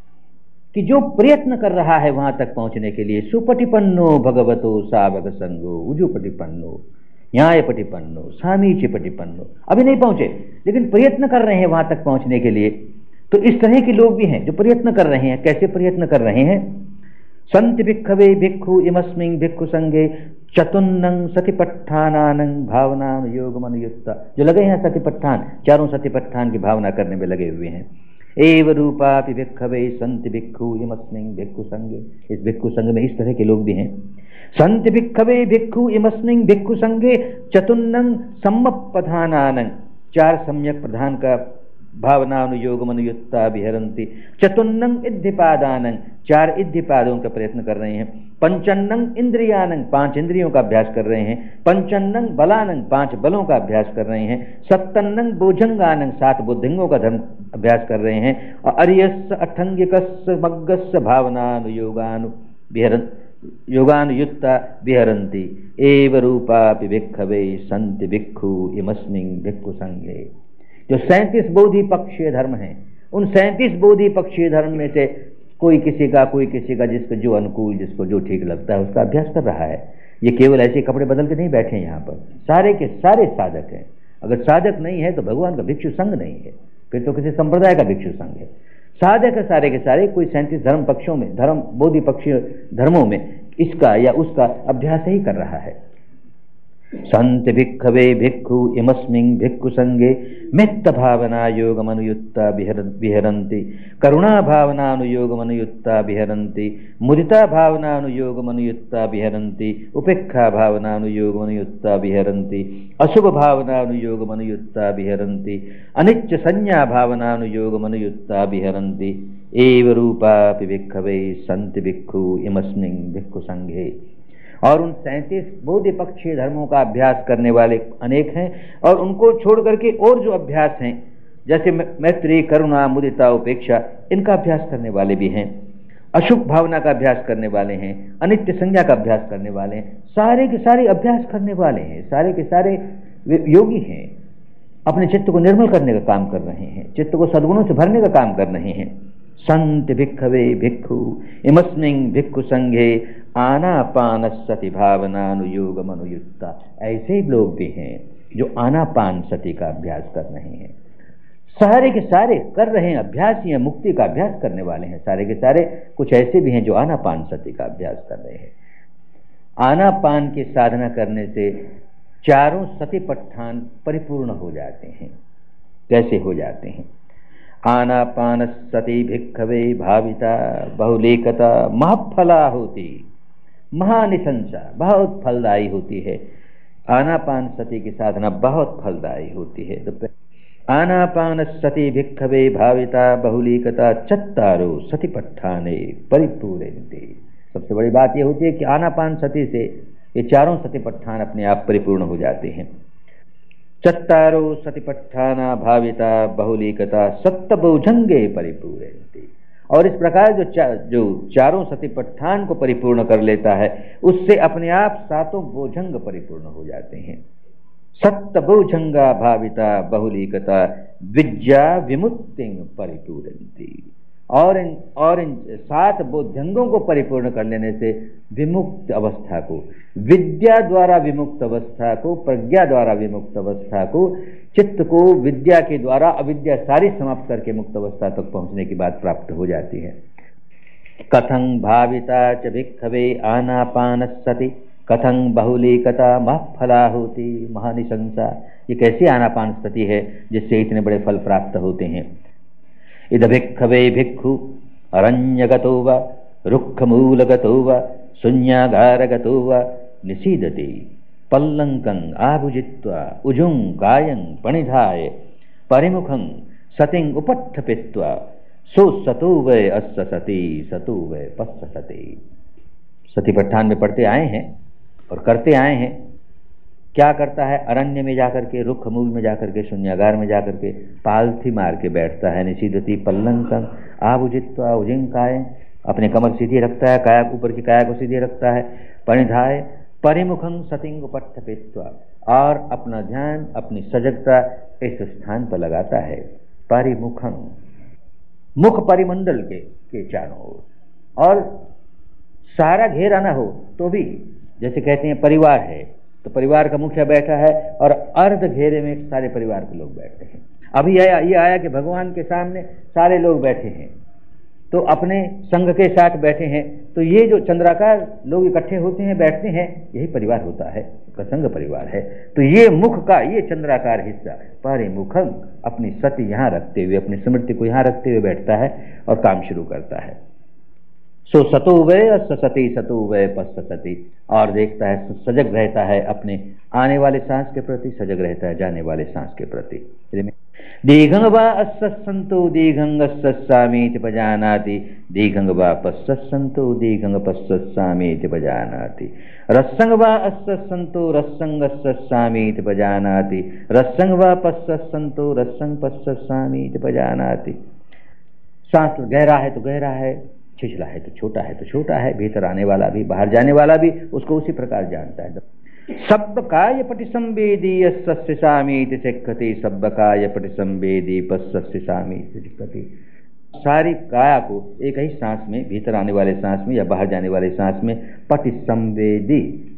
कि जो प्रयत्न कर रहा है वहां तक पहुंचने के लिए। सुपटिपन्नो भगवतो सावक संगो उजुपटिपन्नो न्यायपटिपन्नो सामीचिपटिपन्नो। अभी नहीं पहुंचे, लेकिन प्रयत्न कर रहे हैं वहां तक पहुंचने के लिए। तो इस तरह के लोग भी हैं जो प्रयत्न कर रहे हैं। कैसे प्रयत्न कर रहे हैं? संत भिक्खवे भिक्खु इमस्मिन् भिक्खु संगे चतुन्नं सतिपट्ठानानं भावनानुयोगमनुयुक्ता। जो लगे हैं सतिपट्ठान, चारों सतिपट्ठान की भावना करने में लगे हुए हैं। एव रूपापि भिक्खवे संत भिक्खु इमस्मिन् भिक्खु संगे। इस भिक्खु संघ में इस तरह के लोग भी हैं। संत भिक्खवे भिक्खु इमस्मिन् भिक्खु संगे चतुन्नं सम्मप्रधानानं। 4 सम्यक प्रधान का भावनानुयोगमनुयुक्ता विहरन्ति। चतुन्नं इद्धिपादानं। 4 इद्धिपादों का प्रयत्न कर रहे हैं। पंचन्नं इंद्रियानं। 5 इंद्रियों का अभ्यास कर रहे हैं। पंचन्नं बलानं। 5 बलों का अभ्यास कर रहे हैं। सप्तन्नं बोझंगानं। 7 बुद्धिंगों का धर्म अभ्यास कर रहे हैं। और अर्यस्य अठंगिकस्य मग्गस्य योगानुयुक्ता विहरन्ति। एव रूपापि भिक्खवे संति भिक्खु इमस्मिन् भिक्खु संगे। जो 37 बोधि पक्षीय धर्म हैं, उन 37 बोधि पक्षीय धर्म में से कोई किसी का जिसको जो अनुकूल, जिसको जो ठीक लगता है उसका अभ्यास कर रहा है। ये केवल ऐसे कपड़े बदल के नहीं बैठे हैं यहाँ पर, सारे के सारे साधक हैं। अगर साधक नहीं है तो भगवान का भिक्षु संघ नहीं है, फिर तो किसी संप्रदाय का भिक्षु संघ है। साधक है सारे के सारे, कोई 37 धर्म पक्षों में, धर्म बोधि पक्षीय धर्मों में इसका या उसका अभ्यास ही कर रहा है। संत भिक्खवे भिक्खु इमस्मिन् भिक्खु संगे मित्त भावना योगमनुयुक्ता विहरन्ति। करुणा भावनानुयोगमनुयुक्ता विहरन्ति। मुदिता भावनानुयोगमनुयुक्ता विहरन्ति। उपेक्षा भावनानुयोगमनुयुक्ता विहरन्ति। अशुभ भावनानुयोगमनुयुक्ता विहरन्ति। अनिच्च संज्ञा भावनानुयोगमनुयुक्ता विहरन्ति। एव रूपापि भिक्खवे संति भिक्खु इमस्मिन् भिक्खु संगे। और उन 37 बोधि पक्षीय धर्मों का अभ्यास करने वाले अनेक हैं, और उनको छोड़ करके और जो अभ्यास हैं जैसे मैत्री, करुणा, मुदिता, उपेक्षा, इनका अभ्यास करने वाले भी हैं। अशुभ भावना का अभ्यास करने वाले हैं, अनित्य संज्ञा का अभ्यास करने वाले हैं, सारे के सारे अभ्यास करने वाले हैं, सारे के सारे योगी हैं, अपने चित्त को निर्मल करने का काम कर रहे हैं, चित्त को सद्गुणों से भरने का काम कर रहे हैं। संत भिक्खवे भिक्खु इमस्मिन् भिक्खु संघे आनापानसति भावनानुयोगम अनुयुक्ता। ऐसे लोग भी हैं जो आनापान सति का अभ्यास कर रहे हैं। सारे के सारे कर रहे हैं अभ्यास, या मुक्ति का अभ्यास करने वाले हैं सारे के सारे। कुछ ऐसे भी हैं जो आनापान सति का अभ्यास कर रहे हैं। आनापान की साधना करने से चारों सतिपट्ठान परिपूर्ण हो जाते हैं। कैसे हो जाते हैं? आनापान सति भिक्खवे भाविता बहुलेकता महफला होती, महानिशंसा, बहुत फलदायी होती है। आनापान सति की साधना बहुत फलदायी होती है। आनापान सति भिक्खवे भाविता बहुलीकता चत्तारो सतिपट्ठाने परिपूरन्ते। सबसे बड़ी बात यह होती है कि आनापान सति से ये चारों सतिपट्ठान अपने आप परिपूर्ण हो जाते हैं। चत्तारो सतिपट्ठाना भाविता बहुलीकता सप्तभुजंगे परिपूरन्ते। और इस प्रकार जो चारों सतिपट्ठान को परिपूर्ण कर लेता है, उससे अपने आप सातों भुजंग परिपूर्ण हो जाते हैं। सप्तभुजंगा भाविता बहुलीकता विद्या विमुक्ति परिपूरन्ति। और इन सात भुजंगों को परिपूर्ण कर लेने से विमुक्त अवस्था को, विद्या द्वारा विमुक्त अवस्था को, प्रज्ञा द्वारा विमुक्त अवस्था को, चित्त को विद्या के द्वारा अविद्या सारी समाप्त करके मुक्त अवस्था तक पहुंचने की बात प्राप्त हो जाती है। कथं भाविता च भिक्खवे आनापान सति कथं बहुलीकता महफला होती महानिशंसा। ये कैसी आनापान स्थिति है जिससे इतने बड़े फल प्राप्त होते हैं? इद भिक्खवे भिक्खु अरण्यगतो वा रुक्षमूलगतो वा शून्यागारगतो वा निषीदति पल्लंकं आभुजित्वा उजुं कायं पणिधाय परिमुखं सतिं उपट्ठपित्वा सो सतो वै अस्य सती सतो वै पस्य सती। सतिपट्ठान में पढ़ते आए हैं और करते आए हैं। क्या करता है? अरण्य में जाकर के, रुख मूल में जाकर के, शून्यागार में जाकर के पालथी मार के बैठता है। निषीदति पल्लंकं आभुजित्वा उजिंकाय, अपने कमर सीधी रखता है, काया ऊपर की काया को सीधी रखता है। परिधाय परिमुखं सतिंग उपट्ठपित्वा, और अपना ध्यान, अपनी सजगता इस स्थान पर लगाता है। परिमुखं, मुख परिमंडल के चारों ओर, और सारा घेरा ना हो तो भी, जैसे कहते हैं परिवार है तो परिवार का मुखिया बैठा है और अर्ध घेरे में सारे परिवार के लोग बैठे हैं। अभी ये आया कि भगवान के सामने सारे लोग बैठे हैं तो अपने संघ के साथ बैठे हैं, तो ये जो चंद्राकार लोग इकट्ठे होते हैं, बैठते हैं, यही परिवार होता है, उसका संघ परिवार है। तो ये मुख का ये चंद्राकार हिस्सा परिमुखं, अपनी सति यहाँ रखते हुए, अपनी स्मृति को यहाँ रखते हुए बैठता है और काम शुरू करता है। सो सतो वै अस्य सती सतो वै पस्य सती, और देखता है, सजग रहता है, अपने आने वाले सांस के प्रति सजग रहता है, जाने वाले सांस के प्रति। दीघं वा अस्य सन्तो दीघं अस्सामीति पजानाति, दीघं वा पश्य सन्तो दीघं पश्यसामीति पजानाति, रस्संग वा अस्य सन्तो रस्संग अस्सामीति पजानाति, रस्संग वा पश्य सन्तो रस्संग पश्यसामीति पजानाति। सांस गहरा है तो गहरा है, छिछला है तो छोटा है, भीतर आने वाला भी बाहर जाने वाला भी उसको उसी प्रकार जानता है। सब काय पटिसंवेदी यस्सामीति सिक्खति, सब काय पटिसंवेदी पश्यसामीति सिक्खति। सारी काया को एक ही सांस में, भीतर आने वाले सांस में या बाहर जाने वाले सांस में, पटिसंवेदी,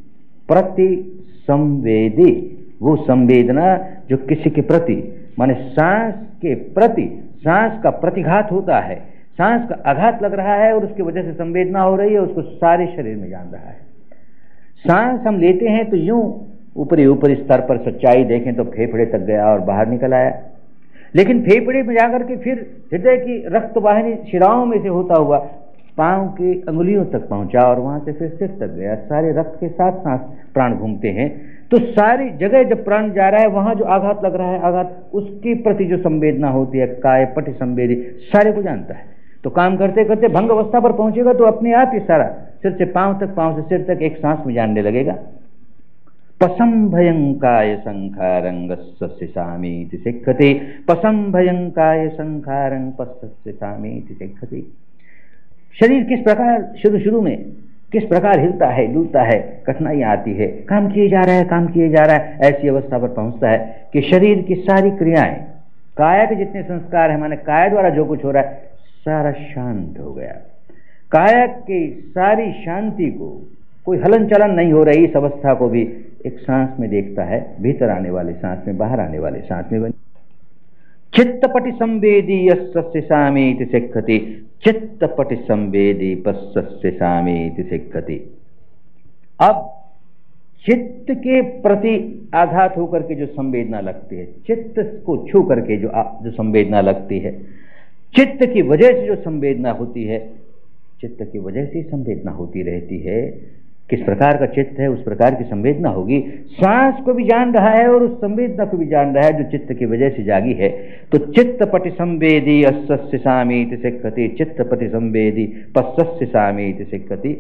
प्रतिसंवेदी, वो संवेदना जो किसी के प्रति, माने सांस के प्रति, सांस का प्रतिघात होता है, सांस का आघात लग रहा है और उसकी वजह से संवेदना हो रही है, उसको सारे शरीर में जान रहा है। सांस हम लेते हैं तो यूं ऊपरी स्तर पर सच्चाई देखें तो फेफड़े तक गया और बाहर निकल आया, लेकिन फेफड़े में जाकर के फिर हृदय की रक्त वाहिनी शिराओं में से होता हुआ पांव की अंगुलियों तक पहुंचा और वहां से फिर सिर तक गया। सारे रक्त के साथ सांस प्राण घूमते हैं, तो सारी जगह जब प्राण जा रहा है वहां जो आघात लग रहा है, आघात उसके प्रति जो संवेदना होती है, काय पटि संवेदी, सारे को जानता है। तो काम करते करते भंग अवस्था पर पहुंचेगा तो अपने आप ही सारा सिर से पांव तक, पांव से सिर तक एक सांस में जानने लगेगा। पसंभयंकाय संखारं गस्सस्य सामीति सिक्खति, पसंभयंकाय संखारं पस्सस्य सामीति सिक्खति। शरीर किस प्रकार शुरू शुरू में किस प्रकार हिलता है, डूलता है, कठिनाई आती है, काम किए जा रहा है, काम किए जा रहा है, ऐसी अवस्था पर पहुंचता है कि शरीर की सारी क्रियाएं, काया के जितने संस्कार है, माने काया द्वारा जो कुछ हो रहा है सारा शांत हो गया। काया की सारी शांति को, कोई हलन चलन नहीं हो रही, इस अवस्था को भी एक सांस में देखता है, भीतर आने वाले सांस में, बाहर आने वाले सांस में। चित्तपटि संवेदी यस्य सामीति सिक्खति, चित्तपटि संवेदी पस्सस्य सामीति सिक्खति। अब चित्त के प्रति आघात होकर के जो संवेदना लगती है, चित्त को छू करके जो संवेदना लगती है, चित्त की वजह से जो संवेदना होती है, चित्त की वजह से संवेदना होती रहती है। किस प्रकार का चित्त है उस प्रकार की संवेदना होगी। सांस को भी जान रहा है और उस संवेदना को भी जान रहा है जो चित्त की वजह से जागी है। तो चित्तपटि संवेदी यस्य सामीति सिक्खति, चित्तपटि संवेदी पस्सस्य सामीति सिक्खति।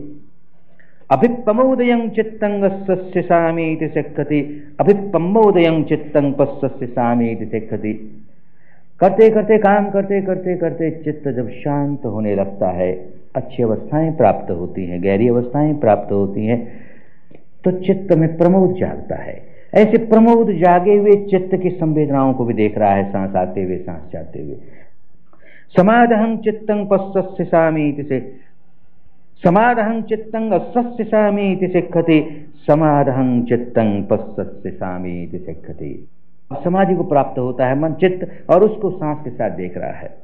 अभिप्पमोदयं चित्तं यस्य सामीति सिक्खति, अभिप्पमोदयं चित्तं पस्सस्य सामीति सिक्खति। करते करते, काम करते करते करते चित्त जब शांत होने लगता है, अच्छी अवस्थाएं प्राप्त होती हैं, गहरी अवस्थाएं प्राप्त होती हैं, तो चित्त में प्रमोद जागता है। ऐसे प्रमोद जागे हुए चित्त की संवेदनाओं को भी देख रहा है, सांस आते हुए, सांस जाते हुए। समादहं चित्तं पस्सस्य सामीति से, समादहं चित्तं अस्सस्य सामीति सिक्खति, समादहं चित्तं पस्सस्य सामीति सिक्खति। समाधि को प्राप्त होता है मन चित्त, और उसको सांस के साथ देख रहा है।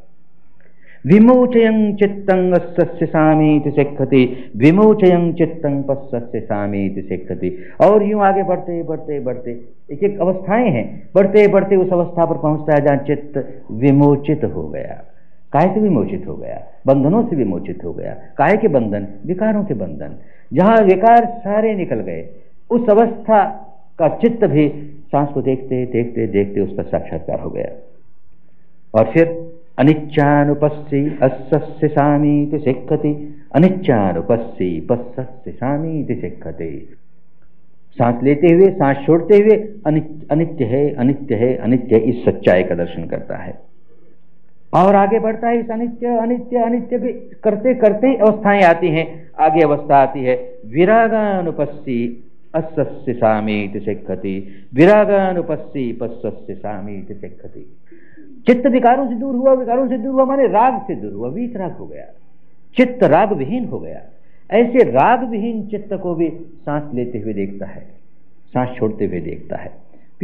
विमोचयं चित्तं अस्सस्य सामीति सिक्खति, विमोचयं चित्तं पस्सस्य सामीति सिक्खति। और यूं आगे बढ़ते बढ़ते बढ़ते एक एक अवस्थाएं हैं, बढ़ते बढ़ते उस अवस्था पर पहुंचता है जहां चित्त विमोचित हो गया। काहे से विमोचित हो गया? बंधनों से विमोचित हो गया। काहे के बंधन? विकारों के बंधन। जहां विकार सारे निकल गए, उस अवस्था का चित्त भी सांस को देखते देखते देखते उसका साक्षात्कार हो गया। और फिर अनिच्चानुपस्सी अस्सस्य सामीति सिक्खति, अनिच्चानुपस्सी पस्सस्य सामीति सिक्खति। सांस लेते हुए, सांस छोड़ते हुए अनित्य है, अनित्य है, अनित्य है, इस सच्चाई का दर्शन करता है। और आगे बढ़ता है, इस अनित्य अनित्य अनित्य भी करते करते अवस्थाएं आती हैं। आगे अवस्था आती है विरागानुपस्सी अस्सस्य सामीति सिक्खति, विरागानुपस्सी पस्सस्य सामीति सिक्खति। चित्त विकारों से दूर हुआ, विकारों से दूर हुआ माने राग से दूर हुआ, वीतराग हो गया, चित्त राग विहीन हो गया। ऐसे राग विहीन चित्त को भी सांस लेते हुए देखता है, सांस छोड़ते हुए देखता है।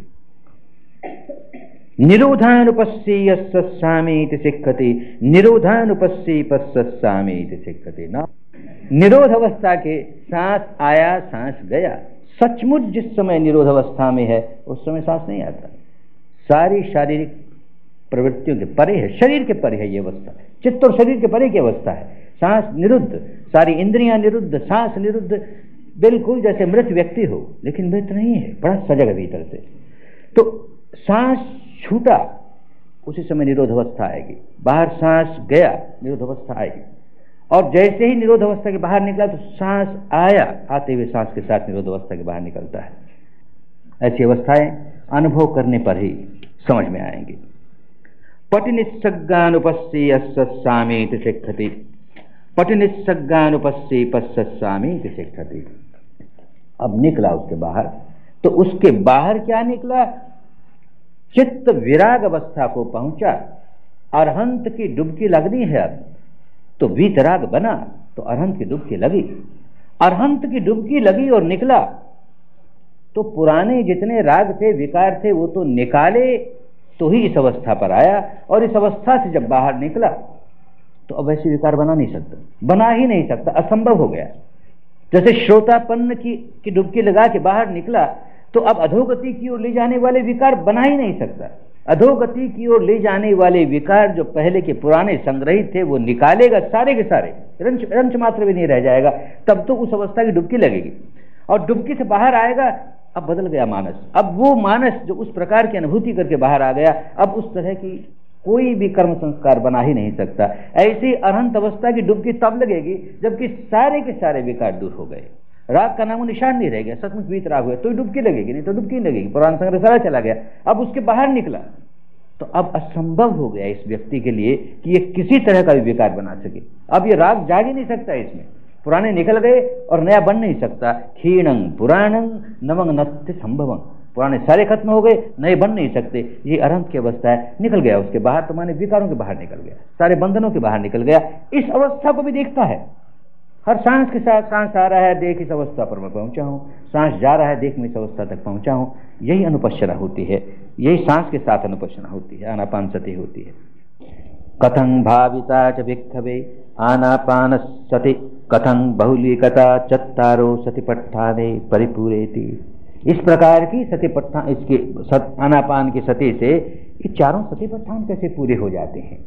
निरोधानुपस्सी यस्य सामीति सिक्खति, निरोधानुपस्सी पस्सस्य सामीति सिक्खति। ना निरोध अवस्था के सांस आया, सांस गया। सचमुच जिस समय निरोध अवस्था में है उस समय सांस नहीं आता। सारी शारीरिक प्रवृत्तियों के परे है, शरीर के परे है ये अवस्था। चित्त और शरीर के परे की अवस्था है। सांस निरुद्ध, सारी इंद्रियां निरुद्ध, सांस निरुद्ध, बिल्कुल जैसे मृत व्यक्ति हो, लेकिन मृत नहीं है, बड़ा सजग है भीतर से। तो सांस छूटा उसी समय निरोध अवस्था आएगी, बाहर सांस गया निरोध अवस्था आएगी। और जैसे ही निरोध अवस्था के बाहर निकला तो सांस आया, आते हुए सांस के साथ निरोध अवस्था के बाहर निकलता है। ऐसी अवस्थाएं अनुभव करने पर ही समझ में आएंगी। पटिनिस्सग्गानुपस्सी यस्य सामीति सिक्खति, पटिनिस्सग्गानुपस्सी पस्सस्य सामीति सिक्खति। अब निकला उसके बाहर, तो उसके बाहर क्या निकला? चित्त विराग अवस्था को पहुंचा। अरहंत की डुबकी लगनी है अब, तो वीतराग बना, तो अरहंत की डुबकी लगी। अरहंत की डुबकी लगी और निकला, तो पुराने जितने राग थे, विकार थे, वो तो निकाले तो ही इस अवस्था पर आया। और इस अवस्था से जब बाहर निकला तो अब ऐसे विकार बना नहीं सकता, बना ही नहीं सकता, असंभव हो गया। जैसे श्रोतापन्न की डुबकी लगा के बाहर निकला, तो अब अधोगति की ओर ले जाने वाले विकार बना ही नहीं सकता। अधोगति की ओर ले जाने वाले विकार जो पहले के पुराने संग्रहित थे वो निकालेगा, सारे के सारे, रंच मात्र भी नहीं रह जाएगा। तब तो उस अवस्था की डुबकी लगेगी और डुबकी से बाहर आएगा। अब बदल गया मानस। अब वो मानस जो उस प्रकार की अनुभूति करके बाहर आ गया, अब उस तरह की कोई भी कर्म संस्कार बना ही नहीं सकता। ऐसी अरहंत अवस्था की डुबकी तब लगेगी जबकि सारे के सारे विकार दूर हो गए, राग का नामो निशान नहीं रह गया, सचमुच वीत राग हुआ तो डुबकी लगेगी, नहीं तो डुबकी नहीं लगेगी, पुराण संग्रह सारा चला गया, अब उसके बाहर निकला तो अब असंभव हो गया इस व्यक्ति के लिए कि ये किसी तरह का भी विकार बना सके। अब ये राग जाग ही नहीं सकता इसमें, पुराने निकल गए और नया बन नहीं सकता। क्षीणं पुराणं नवं नत्य संभवं, पुराने सारे खत्म हो गए, नए बन नहीं सकते, ये अनंत की अवस्था है। निकल गया उसके बाहर, तो माने विकारों के बाहर निकल गया, सारे बंधनों के बाहर निकल गया। इस अवस्था को भी देखता है, हर सांस के साथ सांस आ रहा है, देख इस अवस्था पर मैं पहुंचा हूं, सांस जा रहा है, देख मैं इस अवस्था तक पहुंचा हूं। यही अनुपश्यना होती है, यही सांस के साथ अनुपश्यना होती है, आनापान सति होती है। कथं भाविता च भिक्खवे आनापान सति कथं बहुलीकता चत्तारो सतिपट्ठाने परिपूरेति। इस प्रकार की सतिपट्ठान, इसके आनापान की सति से ये चारों सतिपट्ठान कैसे पूरे हो जाते हैं।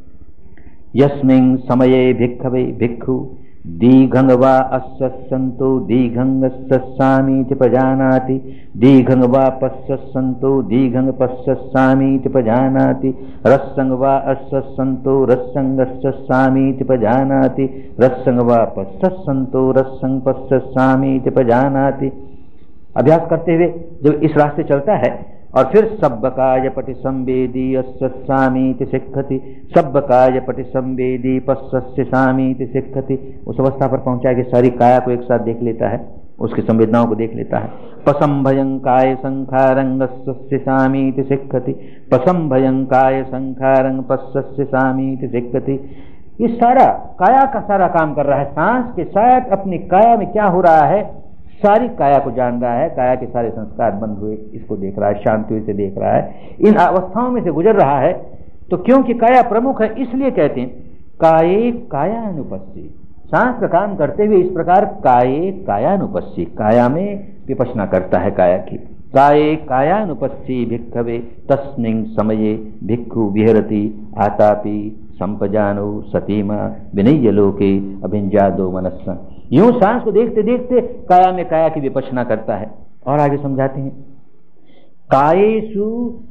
यस्मिन् समये भिक्खवे भिक्खु दीघं वा अस्सन्तो दीघं अस्सामीति प्रजानाति, दीघं वा पश्यन्तो दीघं पश्यामीति प्रजानाति, रस्सं वा अस्सन्तो रस्सं अस्सामीति प्रजानाति, रस्सं वा पश्यन्तो रस्सं पश्यामीति प्रजानाति। अभ्यास करते हुए जब इस रास्ते चलता है और फिर सब्बकाय पटि संवेदी अस्सामीति सिक्खति, सब्बकाय पटि संवेदी पश्यस्य सामीति सिक्खति। उस अवस्था पर पहुंचा कि सारी काया को एक साथ देख लेता है, उसकी संवेदनाओं को देख लेता है। पसंभयं काय संखारं अस्स्य सामीति सिक्खति, पसंभयं काय संखारं पश्यस्य सामीति सिक्खति। ये सारा काया का सारा काम कर रहा है, सांस के साथ अपनी काया में क्या हो रहा है सारी काया को जान रहा है, काया के सारे संस्कार बंद हुए इसको देख रहा है, शांति से देख रहा है, इन अवस्थाओं में से गुजर रहा है। तो क्योंकि काया प्रमुख है इसलिए कहते हैं काये कायानुपस्सी, सांस का काम करते हुए इस प्रकार काये कायानुपस्सी, काया में विपश्यना करता है काया की। काये कायानुपस्सी भिक्खवे तस्मिन् समये भिक्खु विहरति आतापि संपजानो सतीमा विनय्य लोके अभिञ्जादो मनस्स। यूं सांस को देखते देखते काया में काया की विपश्यना करता है। और आगे समझाते हैं कायेषु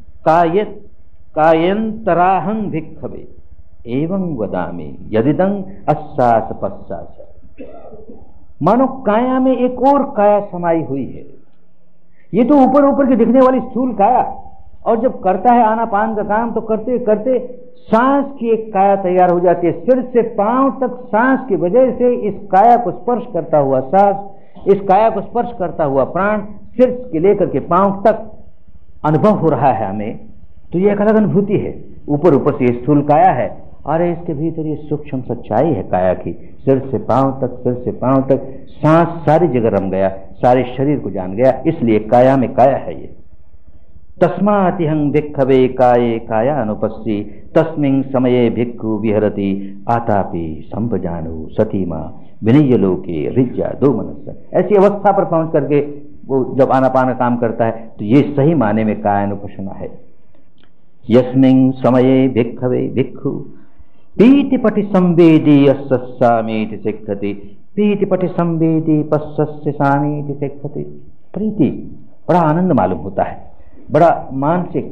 कायंतराहं भिक्खवे एवं वदामि यदिदं अस्सास पश्चास। मानो काया में एक और काया समाई हुई है, ये तो ऊपर ऊपर की दिखने वाली स्थूल काया, और जब करता है आनापान का काम तो करते करते सांस की एक काया तैयार हो जाती है। सिर से पांव तक सांस की वजह से इस काया को स्पर्श करता हुआ सांस, इस काया को स्पर्श करता हुआ प्राण, सिर के लेकर के पांव तक अनुभव हो रहा है हमें। तो ये एक अलग अनुभूति है। ऊपर ऊपर से ये स्थूल काया है और इसके भीतर ये सूक्ष्म सच्चाई है काया की। सिर से पांव तक, सिर से पांव तक सांस सारी जगह रम गया, सारे शरीर को जान गया, इसलिए काया में काया है ये। तस्मातिहं भिक्खवे काये कायानुपस्सी तस्मिन् समये भिक्खु विहरति आतापि संपजानो सतीमा विनय्य लोके ऋज्यादो मनस्स। ऐसी अवस्था पर पहुंच करके वो जब आनापान का काम करता है तो ये सही माने में कायानुपश्यना है। यस्मिन् समये भिक्खवे भिक्खु पीतिपटि संवेदी अस्सामीति सिक्खति, पीतिपटि संवेदी पश्यस्य सामीति सिक्खति। प्रीति, बड़ा आनंद मालूम होता है, बड़ा मानसिक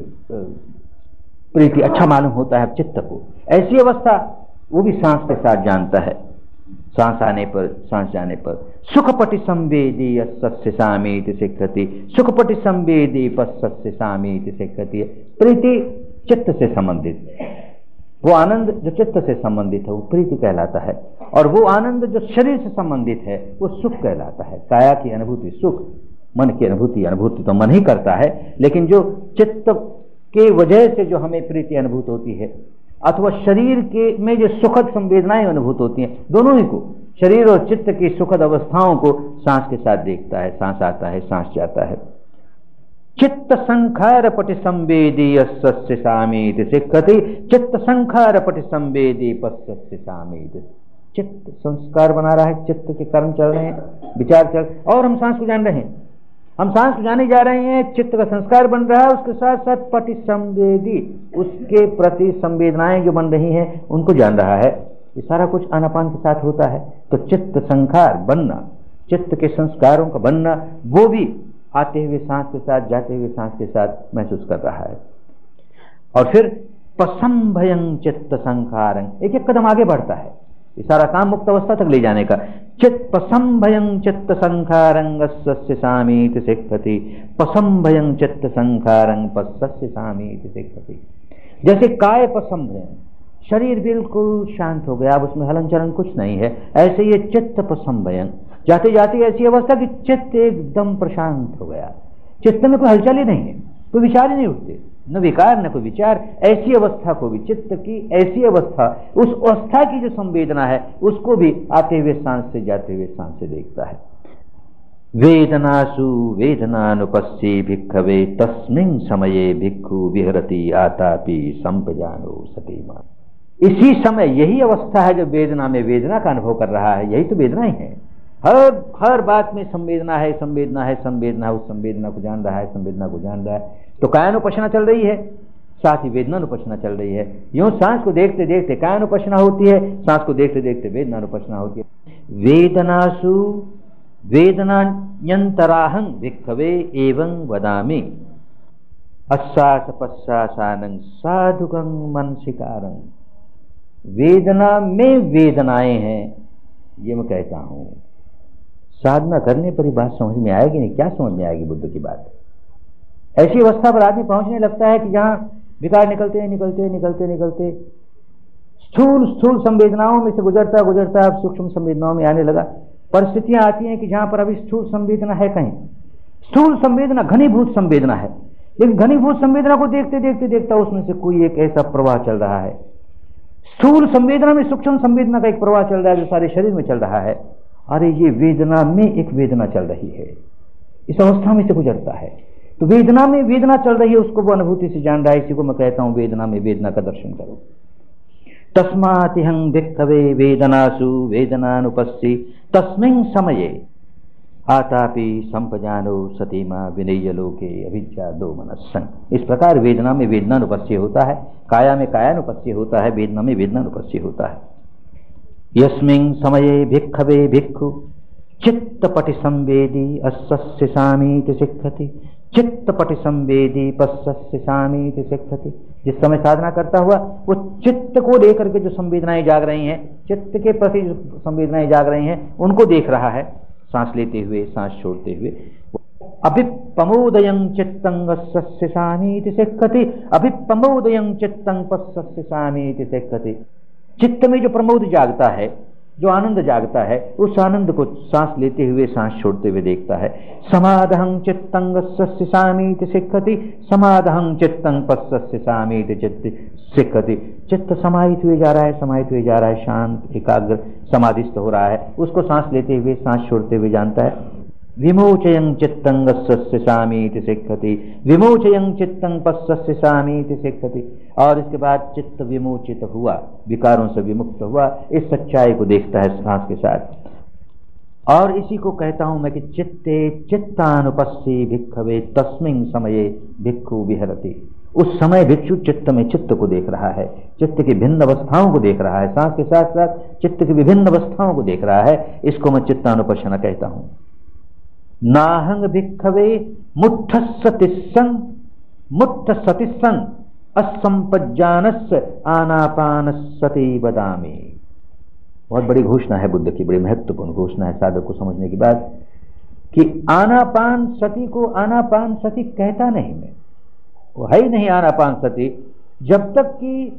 प्रीति अच्छा मालूम होता है चित्त को। ऐसी अवस्था वो भी सांस के साथ जानता है। सांस आने पर, सांस जाने पर सुखपटि संवेदी अस्स्य सामीति सिक्खति, सुखपटि संवेदी पश्यस्य सामीति सिक्खति। प्रीति चित्त से संबंधित, वो आनंद जो चित्त से संबंधित है वो प्रीति कहलाता है, और वो आनंद जो शरीर से संबंधित है वो सुख कहलाता है। काया की अनुभूति सुख, मन की अनुभूति तो मन ही करता है, लेकिन जो चित्त के वजह से जो हमें प्रीति अनुभूत होती है अथवा शरीर के में जो सुखद संवेदनाएं अनुभूत होती हैं, दोनों ही को, शरीर और चित्त की सुखद अवस्थाओं को सांस के साथ देखता है। सांस आता है, सांस जाता है। चित्त संखार पटि संवेदी अस्स्य सामीति सिक्खति, चित्त संखार पटि संवेदी पश्यस्य सामीति। चित्त संस्कार बना रहा है, चित्त के कर्म चल रहे हैं, विचार चल, और हम सांस को जान रहे हैं, हम सांस को जाने जा रहे हैं, चित्त का संस्कार बन रहा है, उसके साथ साथ पटि संवेदी, उसके प्रति संवेदनाएं जो बन रही हैं उनको जान रहा है। ये सारा कुछ आनापान के साथ होता है। तो चित्त संखार बनना, चित्त के संस्कारों का बनना, वो भी आते हुए सांस के साथ, जाते हुए सांस के साथ महसूस कर रहा है। और फिर पसंभयं चित्त संखारं, एक एक कदम आगे बढ़ता है। ये सारा काम मुक्त अवस्था तक ले जाने का। चित्त पसंभयं चित्त संखारं अस्स्य सामीति सिक्खति, पसंभयं चित्त संखारं पस्सस्य सामीति सिक्खति। जैसे काय पसंभयं, शरीर बिल्कुल शांत हो गया, अब उसमें हलन चलन कुछ नहीं है, ऐसे ये चित्त पसंभयं, जाते जाते ऐसी अवस्था कि चित्त एकदम प्रशांत हो गया, चित्त में कोई हलचल ही नहीं है, कोई विचार ही नहीं उठते, न विकार न कोई विचार। ऐसी अवस्था को भी, चित्त की ऐसी अवस्था, उस अवस्था की जो संवेदना है उसको भी आते हुए सांस से जाते हुए सांस से देखता है। वेदनासु वेदनानुपस्ये भिक्खवे तस्मिन् समये भिक्खु विहरति आतापि संपजानो सतीमा। इसी समय यही अवस्था है जो वेदना में वेदना का अनुभव कर रहा है, यही तो वेदना ही है। हर बात में संवेदना है, संवेदना है, संवेदना, उस संवेदना को जान रहा है, संवेदना को जान रहा है। तो कायानुपश्यना चल रही है, साथ ही वेदनानुपश्यना चल रही है। यूं सांस को देखते देखते कायानुपश्यना होती है, सांस को देखते देखते वेदनानुपश्यना होती है। वेदनासु वेदनान्यंतराहं भिक्खवे एवं वदामि अस्सास पश्चासानं साधुकं मनसिकारं। वेदना में वेदनाएं हैं, ये मैं कहता हूं। साधना करने पर ही बात समझ में आएगी नहीं, क्या समझ में आएगी बुद्ध की बात। ऐसी अवस्था पर आदमी पहुंचने लगता है कि जहां विकार निकलते निकलते निकलते निकलते स्थूल स्थूल संवेदनाओं में से गुजरता गुजरता अब सूक्ष्म संवेदनाओं में आने लगा। परिस्थितियां आती हैं कि जहां पर अभी स्थूल संवेदना है, कहीं स्थूल संवेदना घनीभूत संवेदना है, लेकिन घनीभूत संवेदना को देखते देखते देखता उसमें से कोई एक ऐसा प्रवाह चल रहा है। स्थूल संवेदना में सूक्ष्म संवेदना का एक प्रवाह चल रहा है जो सारे शरीर में चल रहा है। अरे ये वेदना में एक वेदना चल रही है, इस अवस्था में से गुजरता है। तो वेदना में वेदना चल रही है, उसको वो अनुभूति से जान रहा है। इसी को मैं कहता हूं वेदना में वेदना का दर्शन करो। तस्मातिहं भिक्खवे वेदनासु वेदनानुपस्ये तस्मिन् समये आतापि संपजानो सतीमा विनय्य लोके अभिज्ञा दो मनस्सं। इस प्रकार वेदना में वेदनानुपस्ये होता है, काया में कायानुपस्ये होता है, वेदना में वेदनानुपस्ये होता है। यस्मिन् समये भिक्खवे भिक्खु चित्तपटि संवेदी अस्सस्य सामीति सिक्खति, चित्तपटि संवेदी पस्सस्य सामीति सिक्खति। जिस समय साधना करता हुआ वो चित्त को लेकर के जो संवेदनाएं जाग रही हैं, चित्त के प्रति जो संवेदनाएं जाग रही हैं, उनको देख रहा है, सांस लेते हुए सांस छोड़ते हुए। अभिप्पमोदयं चित्तं अस्सस्य सामीति सिक्खति, अभिप्पमोदयं चित्तं पस्सस्य सामीति सिक्खति। चित्त में जो प्रमोद जागता है, जो आनंद जागता है, उस आनंद को सांस लेते हुए सांस छोड़ते हुए देखता है। समादहं चित्तं अस्सस्य सामीति सिक्खति, समादहं चित्तं पस्सस्य सामीति सिक्खति। चित्त समाहित हुए जा रहा है, समाहित हुए जा रहा है, शांत एकाग्र समाधिस्थ हो रहा है, उसको सांस लेते हुए सांस छोड़ते हुए जानता है। विमोचयं चित्तं अस्सस्य सामीति सिक्खति, विमोचयं चित्तं पस्सस्य सामीति सिक्खति। और इसके बाद चित्त विमोचित हुआ, विकारों से विमुक्त हुआ, इस सच्चाई को देखता है सांस के साथ। और इसी को कहता हूं मैं कि चित्ते चित्तानुपस्ये भिक्खवे तस्मिन् समये भिक्खु विहरति। उस समय भिक्षु चित्त में चित्त को देख रहा है, चित्त की भिन्न अवस्थाओं को देख रहा है, सांस के साथ साथ चित्त की विभिन्न अवस्थाओं को देख रहा है। इसको मैं चित्तानुपश्यना कहता हूं। नाहंग भिक्खवे मुट्ठसतिस्सन् मुट्ठसतिस्सन् असंपज्ञानस्य आनापानसति वदामि। बहुत बड़ी घोषणा है बुद्ध की, बड़ी महत्वपूर्ण घोषणा है साधक को समझने की बात, कि आनापान सति को आनापान सति कहता नहीं मैं, वो है ही नहीं आनापान सति। जब तक कि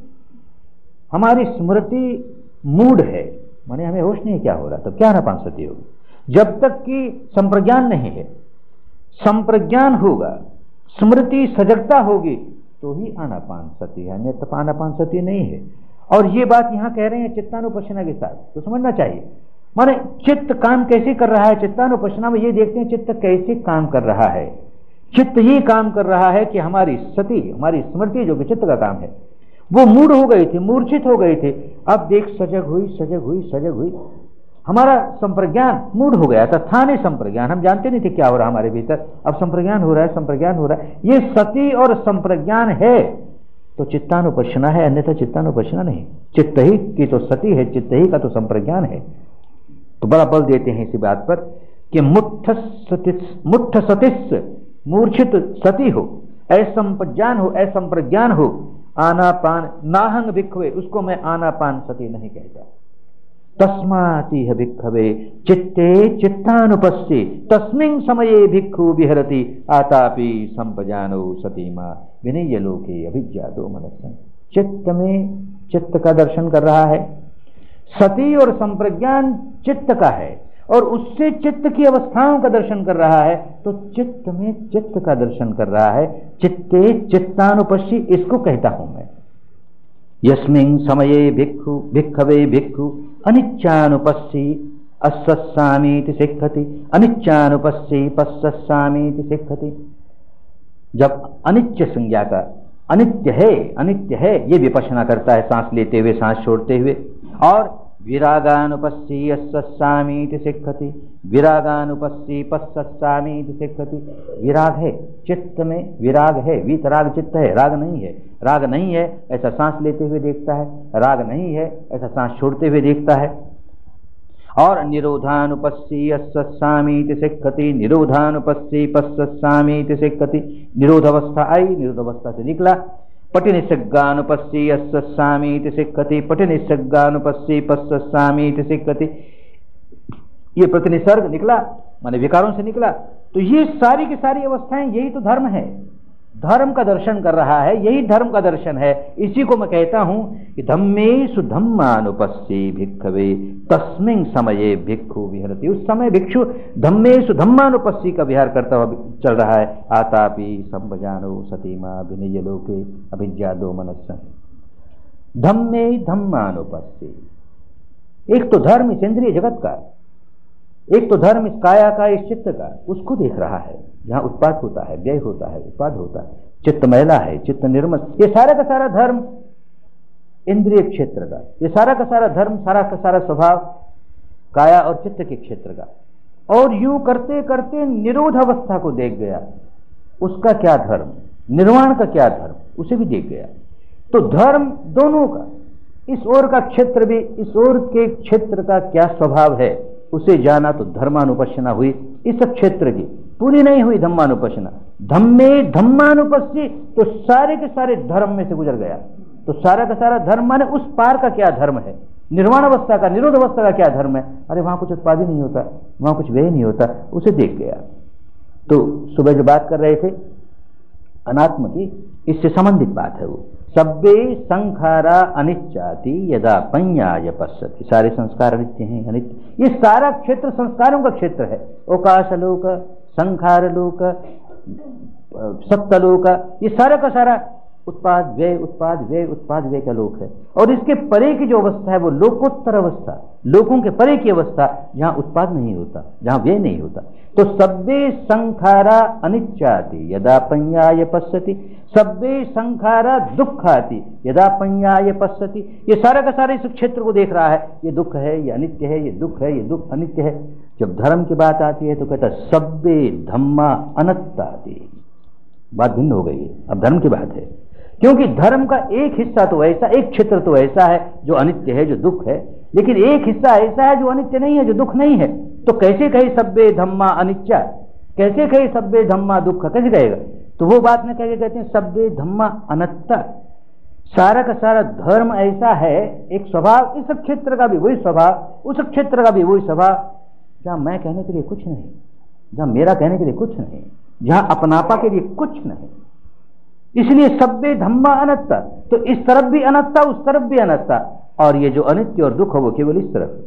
हमारी स्मृति मूढ़ है, माने हमें होश नहीं क्या हो रहा, तब क्या आनापान सति होगी। जब तक कि संप्रज्ञान नहीं है, संप्रज्ञान होगा, स्मृति सजगता होगी, तो ही आनापान सति है, अन्यथा आनापान सति नहीं है। और ये बात यहां कह रहे हैं चित्तानुपश्यना के साथ, तो समझना चाहिए। माने चित्त काम कैसे कर रहा है, चित्तानुपश्यना में ये देखते हैं चित्त कैसे काम कर रहा है। चित्त ये काम कर रहा है कि हमारी सति, हमारी स्मृति जो कि चित्त का काम है, वो मूढ़ हो गई थी, मूर्छित हो गई थी। अब देख सजग हुई सजग हुई सजग हुई, हमारा संप्रज्ञान मूढ़ हो गया था नहीं संप्रज्ञान, हम जानते नहीं थे क्या हो रहा हमारे भीतर, अब संप्रज्ञान हो रहा है, संप्रज्ञान हो रहा है। ये सति और संप्रज्ञान है तो चित्तानुपश्यना है, अन्यथा चित्तानुपश्यना नहीं। चित्त ही की तो सति है, चित्त ही का तो संप्रज्ञान है। तो बड़ा बल देते हैं इसी बात पर कि मुट्ठ सतिस, मूर्छित सति हो, असंप्रज्ञान हो, असंप्रज्ञान हो, आनापान नाहंग भिक्खवे, उसको मैं आनापान सति नहीं कहता। तस्मातिह भिक्खवे चित्ते चित्तानुपस्ये तस्मिन् समये भिक्खु विहरति आतापि संपजानो सतीमा विनय्य लोके अभिज्ञातो मनस्सन्। चित्त में चित्त का दर्शन कर रहा है, सती और संप्रज्ञान चित्त का है, और उससे चित्त की अवस्थाओं का दर्शन कर रहा है, तो चित्त में चित्त का दर्शन कर रहा है। चित्ते चित्तानुपस्सी इसको कहता हूं मैं। यस्मिन् समये भिक्खु भिक्खवे भिक्खु अनिच्चानुपस्सी अस्सस्सामीति सिक्खति अनिच्चानुपस्सी पस्सस्सामीति सिक्खति। जब अनिच्य संज्ञा का अनित्य है ये विपश्यना करता है, सांस लेते हुए सांस छोड़ते हुए। और विरागानुपस्सी अस्सस्सामीति सिक्खति विरागानुपस्सी पस्सस्सामीति सिक्खति। विराग है चित्त में, विराग है, वीतराग चित्त है, राग नहीं है। राग नहीं है ऐसा सांस लेते हुए देखता है, राग नहीं है ऐसा सांस छोड़ते हुए देखता है। और निरोधानुपस्सी अस्सस्सामीति सिक्खति निरोधानुपस्सी पस्सस्सामीति सिक्खति। निरोध अवस्था आई, निरोध अवस्था से निकला। पटिनिसग्गानुपस्सी अस्सस्सामीति सिक्खति पटिनिसग्गानुपस्सी पस्सस्सामीति सिक्खति। ये प्रतिनिसर्ग निकला माने विकारों से निकला। तो ये सारी की सारी अवस्थाएं, यही तो धर्म है। धर्म का दर्शन कर रहा है, यही धर्म का दर्शन है। इसी को मैं कहता हूं कि धम्मेषु धम्मानुपस्सी भिक्खवे तस्मिन् समये भिक्खु विहरति। उस समय भिक्षु धम्मेषु धम्मानुपस्सी का विहार करता हुआ चल रहा है। आतापि संभजानो सतीमा विनय्य लोके अभिज्ञातो मनस्सन्। धम्मे धम्मानुपस्सी, एक तो धर्म इस इंद्रिय जगत का, एक तो धर्म इस काया का, इस चित्त का, उसको देख रहा है जहां उत्पाद होता है, व्यय होता है, उत्पाद होता है। चित्त मैला है, चित्त निर्मल, ये सारा का सारा धर्म इंद्रिय क्षेत्र का, ये सारा का सारा धर्म, सारा का सारा स्वभाव काया और चित्त के क्षेत्र का। और यूं करते करते निरोध अवस्था को देख गया, उसका क्या धर्म, निर्वाण का क्या धर्म, उसे भी देख गया। तो धर्म दोनों का, इस ओर का क्षेत्र भी, इस ओर के क्षेत्र का क्या स्वभाव है उसे जाना, तो धर्मानुपश्यना हुई। इस क्षेत्र की पूरी नहीं हुई धम्मानुपश्यना। धम्मे धम्मानुपस्सी, तो सारे के सारे धर्म में से गुजर गया। तो सारा का सारा धर्म माने उस पार का क्या धर्म है, निर्वाण अवस्था का, निरोध अवस्था का क्या धर्म है। अरे वहां कुछ उत्पाद ही नहीं होता, वहां कुछ व्यय नहीं होता, उसे देख गया। तो सुबह जो बात कर रहे थे अनात्म की, इससे संबंधित बात है वो। सब्बे संखारा अनिच्चाति यदा पंयाय पश्यति। सारे संस्कार अनित्य हैं, अनित्य। ये सारा क्षेत्र संस्कारों का क्षेत्र है। ओकाशलोक, संखारलोक, सप्तलोक, ये सारा का सारा उत्पाद व्यय, उत्पाद व्यय, उत्पाद व्यय का लोक है। और इसके परे की जो अवस्था है वो लोकोत्तर अवस्था, लोकों के परे की अवस्था, जहां उत्पाद नहीं होता, जहां व्यय नहीं होता। तो सब्बे संखारा अनिच्चाति यदा पंयाय पश्यति, सब्बे संखारा दुखाति यदा पंयाय पश्यति। ये सारा का सारा इस क्षेत्र को देख रहा है, ये दुख है, ये अनित्य है, ये दुख है, ये दुख अनित्य है। जब धर्म की बात आती है तो कहता है सब्बे धम्मा अनत्ताति। बात भिन्न हो गई है, अब धर्म की बात है। क्योंकि धर्म का एक हिस्सा तो ऐसा, एक क्षेत्र तो ऐसा है जो अनित्य है, जो दुख है, लेकिन एक हिस्सा ऐसा है जो अनित्य नहीं है, जो दुख नहीं है। तो कैसे कहे सब्बे धम्मा अनित्या, कैसे कहे सब्बे धम्मा दुख, कैसे कहेगा? तो वो बात में कह के कहते हैं सब्बे धम्मा अनत्ता। सारा का सारा धर्म ऐसा है, एक स्वभाव, इस क्षेत्र का भी वही स्वभाव, उस क्षेत्र का भी वही स्वभाव, जहां मैं कहने के लिए कुछ नहीं, जहां मेरा कहने के लिए कुछ नहीं, जहां अपनापा के लिए कुछ नहीं। इसलिए सब्बे धम्मा अनत्ता। तो इस तरफ भी अनत्ता, उस तरफ भी अनत्ता, और ये जो अनित्य और दुख है वो केवल इस तरफ।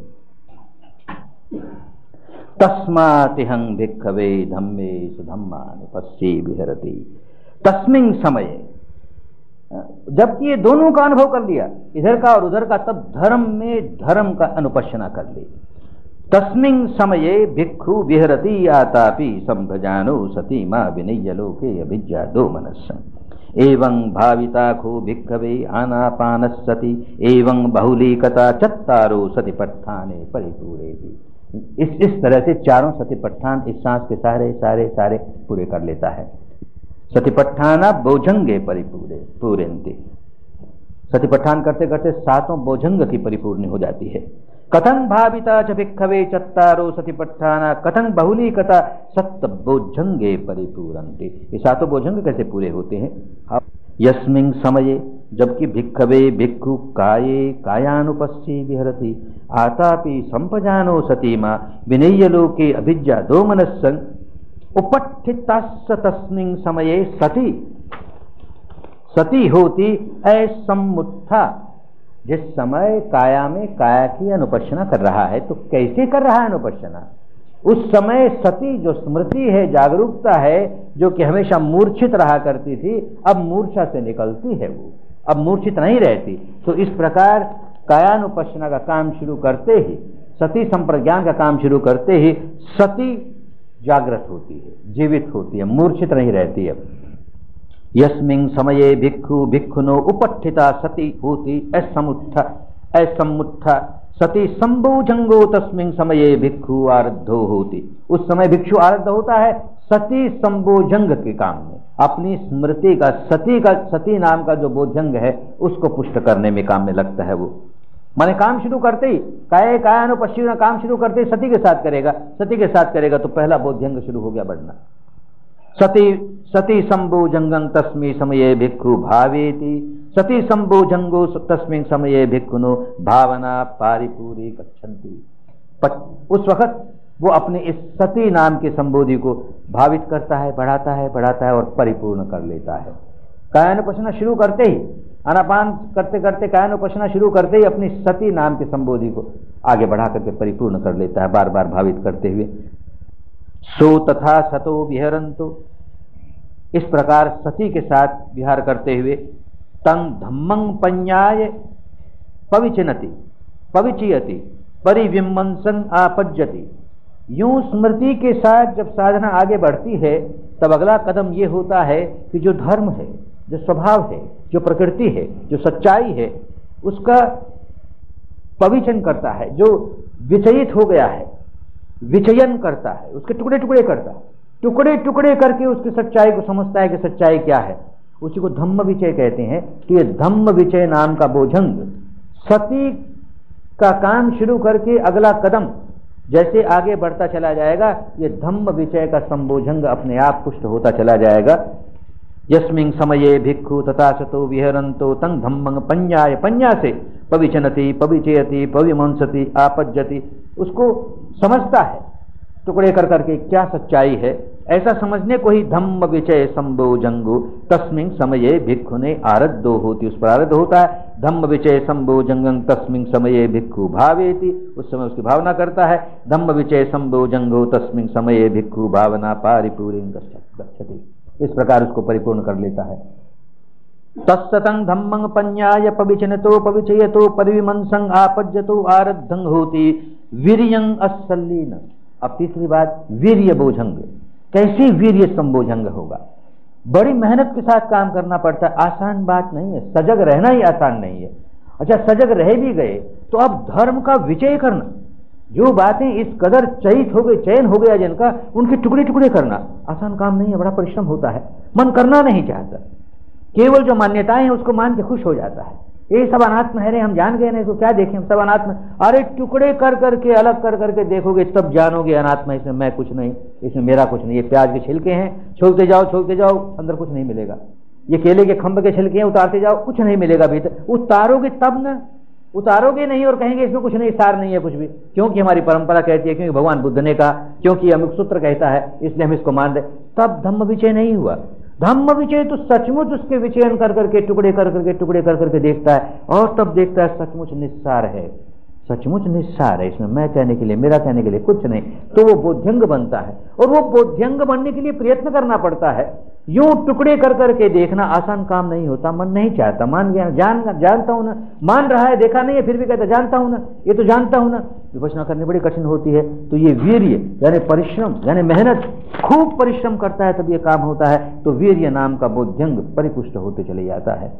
तस्मातिहं भिक्खवे धम्मेषु धम्मानुपस्सी विहरति तस्मिन् समये। जबकि ये दोनों का अनुभव कर लिया, इधर का और उधर का, तब धर्म में धर्म का अनुपश्यना कर ली। तस्मिन् समये भिक्षु विहरति आतापि संभजानो सतीमा विनय्य लोके अभिज्ञातो मनस्सन्। एवं भाविताखो भिक्खवे आनापानस्सति एवं बहुलीकता चत्तारो सतिपट्ठाने परिपूरेति। इस तरह से चारों सतिपट्ठान इस सांस के सारे सारे सारे पूरे कर लेता है। सतिपट्ठाना बोझंगे पूरेंति। सतिपट्ठान करते करते सातों बोझंग की परिपूर्ण हो जाती है। कथं भाविता च भिक्खवे चत्तारो सतिपट्ठाना कथं बहुलीकता सप्त बोझंगे परिपूरन्ति। ये सातों बोझंग कैसे पूरे होते हैं? यस्मिन् समये जबकि भिक्खवे भिक्खु काये कायानुपस्सी विहरति आतापि संपजानो सतीमा विनय्य लोके अभिज्ञा दो मनस्सं उपट्ठितास्स तस्मिन् समये सती सती होती असम्मुत्था। जिस समय काया में काया की अनुपश्यना कर रहा है, तो कैसे कर रहा है अनुपश्यना? उस समय सती जो स्मृति है, जागरूकता है, जो कि हमेशा मूर्छित रहा करती थी, अब मूर्छा से निकलती है, वो अब मूर्छित नहीं रहती। तो इस प्रकार कायानुपश्यना का काम शुरू करते ही, सती संप्रज्ञान का काम शुरू करते ही सती जागृत होती है, जीवित होती है, मूर्छित नहीं रहती है। यस्मिन् समये भिक्खु भिक्खुनो उपट्ठिता सती होती असमुत्था सती संभोजंगो तस्मिन् समये भिक्खु आरब्धो होती। उस समय भिक्षु आरब्ध होता है सती संभोजंग के काम में, अपनी स्मृति का सती नाम का जो बोधंग है उसको पुष्ट करने में काम में लगता है। वो माने काम शुरू करते ही कायानुपश्यना काम शुरू करते ही सती के साथ करेगा तो पहला बोधंग शुरू हो गया बढ़ना। सती संभोजंगं तस्मिन् समये भिक्खु भावेति सती संभोजंगो तस्मिन् समये भिक्खुनो भावना पारिपूरी गच्छन्ति। उस वक्त वो अपने इस सती नाम के संबोधि को भावित करता है, बढ़ाता है और परिपूर्ण कर लेता है। कायानुपश्यना शुरू करते ही, आनापान करते करते कायानुपश्यना शुरू करते ही अपनी सती नाम के संबोधि को आगे बढ़ा करके परिपूर्ण कर लेता है, बार बार भावित करते हुए। सो तथा सतो विहरन्तु, इस प्रकार सती के साथ विहार करते हुए तं धम्मं पඤ्ඤाय पविचयति परिविमंसन् आपज्यति। यूं स्मृति के साथ जब साधना आगे बढ़ती है, तब अगला कदम ये होता है कि जो धर्म है, जो स्वभाव है, जो प्रकृति है, जो सच्चाई है, उसका पविचन करता है। जो विचयित हो गया है, विचयन करता है, उसके टुकड़े टुकड़े करता है, टुकड़े टुकड़े करके उसकी सच्चाई को समझता है कि सच्चाई क्या है। उसी को धम्म विचय कहते हैं। तो ये धम्म विचय नाम का बोधंग सती का काम शुरू करके अगला कदम जैसे आगे बढ़ता चला जाएगा, ये धम्म विचय का संबोधंग अपने आप पुष्ट होता चला जाएगा। यस्मिन् समये भिक्खु तथा सतो विहरन्तो तं धम्मं पඤ्ඤाय, पඤ्ञा से पविचनति पविचयति पविमंसति आपज्यति, उसको समझता है टुकड़े कर करके क्या सच्चाई है। ऐसा समझने को ही धम्म विचय संबोजंगो तस्मिन् समये भिक्खु ने आरब्धो होती, उस पर आरब्ध होता है। धम्म विचय संबोजंगं तस्मिन् समये भिक्खु भावेति, उस समय उसकी भावना करता है। धम्म विचय संबोजंगो तस्मिन् समये भिक्खु भावना पारिपूर्णं गच्छति, इस प्रकार उसको परिपूर्ण कर लेता है। तत्सतं धम्मं पඤ्ඤाय पविचनतो पविचयतो परिविमंसं आपज्यतो आरब्धं होति वीर्यं अस्सल्लीन। अब तीसरी बात, वीर्य बोझंग। कैसे वीर्य संबोझंग होगा? बड़ी मेहनत के साथ काम करना पड़ता है, आसान बात नहीं है। सजग रहना ही आसान नहीं है। अच्छा, सजग रह भी गए तो अब धर्म का विचय करना, जो बातें इस कदर चयित हो गई, चयन हो गया जिनका, उनके टुकड़े टुकड़े करना आसान काम नहीं है, बड़ा परिश्रम होता है। मन करना नहीं चाहता, केवल जो मान्यताएं हैं उसको मान के खुश हो जाता है। ये सब अनात्म है रे, हम जान गए नहीं तो क्या देखें, सब अनात्म। अरे टुकड़े कर करके, अलग कर करके देखोगे तब जानोगे अनात्मा, इसमें मैं कुछ नहीं, इसमें मेरा कुछ नहीं। ये प्याज के छिलके हैं, छोड़ते जाओ, अंदर कुछ नहीं मिलेगा। ये केले के खंभ के छिलके हैं, उतारते जाओ, कुछ नहीं मिलेगा भीतर। उतारोगे तब ना, उतारोगे नहीं और कहेंगे इसमें कुछ नहीं, सार नहीं है कुछ भी, क्योंकि हमारी परंपरा कहती है, क्योंकि भगवान बुद्ध ने कहा, क्योंकि अमुक सूत्र कहता है, इसलिए हम इसको मान रहे। तब धम्म विचय नहीं हुआ। धम्म विचय तो सचमुच उसके विचयन कर करके, टुकड़े कर करके देखता है, और तब देखता है सचमुच निस्सार है, सचमुच निस्सार है, इसमें मैं कहने के लिए, मेरा कहने के लिए कुछ नहीं। तो वो बोध्यंग बनता है, और वो बोध्यंग बनने के लिए प्रयत्न करना पड़ता है। यूं टुकड़े कर करके देखना आसान काम नहीं होता, मन नहीं चाहता। मान गया, जानता हूं ना, मान रहा है, देखा नहीं है, फिर भी कहता जानता हूं ना, ये तो जानता हूं ना। विपश्यना करनी बड़ी कठिन होती है। तो ये वीर्य यानी परिश्रम, यानी मेहनत, खूब परिश्रम करता है तब ये काम होता है। तो वीर्य नाम का बोध्यंग परिपुष्ट होते चले जाता है।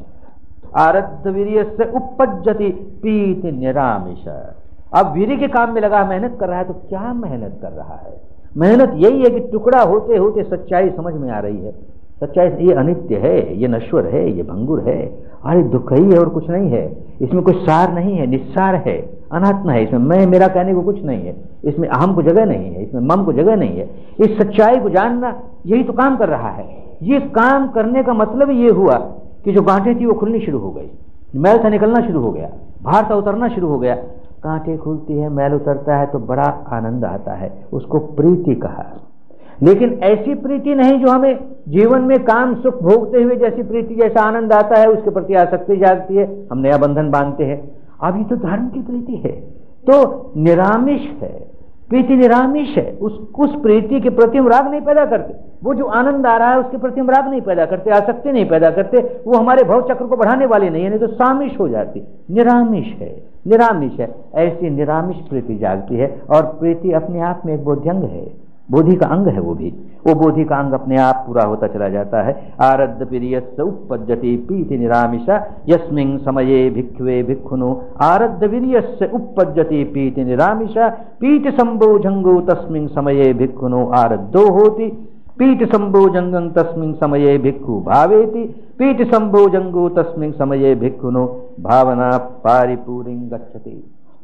आरब्ध वीर्य से उपज्जति पीति निरामिष। अब वीर्य के काम में लगा, मेहनत कर रहा है, तो क्या मेहनत कर रहा है? मेहनत यही है कि टुकड़ा होते होते सच्चाई समझ में आ रही है। सच्चाई ये अनित्य है, ये नश्वर है, ये भंगुर है, अरे दुख ही है और कुछ नहीं है, इसमें कोई सार नहीं है, निस्सार है, अनात्मा है, इसमें मैं मेरा कहने को कुछ नहीं है, इसमें अहम को जगह नहीं है, इसमें मम को जगह नहीं है। इस सच्चाई को जानना यही तो काम कर रहा है। ये काम करने का मतलब ये हुआ कि जो गांठें थी वो खुलनी शुरू हो गई, मैल था निकलना शुरू हो गया, भार था उतरना शुरू हो गया। गांठें खुलती है, मैल उतरता है तो बड़ा आनंद आता है, उसको प्रीति कहा। लेकिन ऐसी प्रीति नहीं जो हमें जीवन में काम सुख भोगते हुए जैसी प्रीति, जैसा आनंद आता है उसके प्रति आसक्ति जागती है, हम नया बंधन बांधते हैं। अब ये तो धर्म की प्रीति है, तो निरामिष है, प्रीति निरामिष है। उस प्रीति के प्रति हम राग नहीं पैदा करते, वो जो आनंद आ रहा है उसके प्रति हम राग नहीं पैदा करते, आसक्ति नहीं पैदा करते, वो हमारे भव चक्र को बढ़ाने वाली नहीं है, नहीं तो सामिष हो जाती। निरामिष है, निरामिष है, ऐसी निरामिष प्रीति जागती है। और प्रीति अपने आप में एक बोध्यंग है, बोधि का अंग है, वो बोधि का अंग अपने आप पूरा होता चला जाता है। आरद्ध प्रियस्य उपपद्यति पीति निरामिषा यस्मिन् समये भिक्खवे भिक्खुनो आरद्ध वीर्यस्य उपपद्यति पीति निरामिषा पीति संभोजंगो तस्मिन् समये भिक्खुनो आरद्धो होति पीति संभोजंगं तस्मिन् समये भिक्खु भावेति पीति संभोजंगो तस्मिन् समये भिक्खुनो भावना पारिपूरिं गच्छति।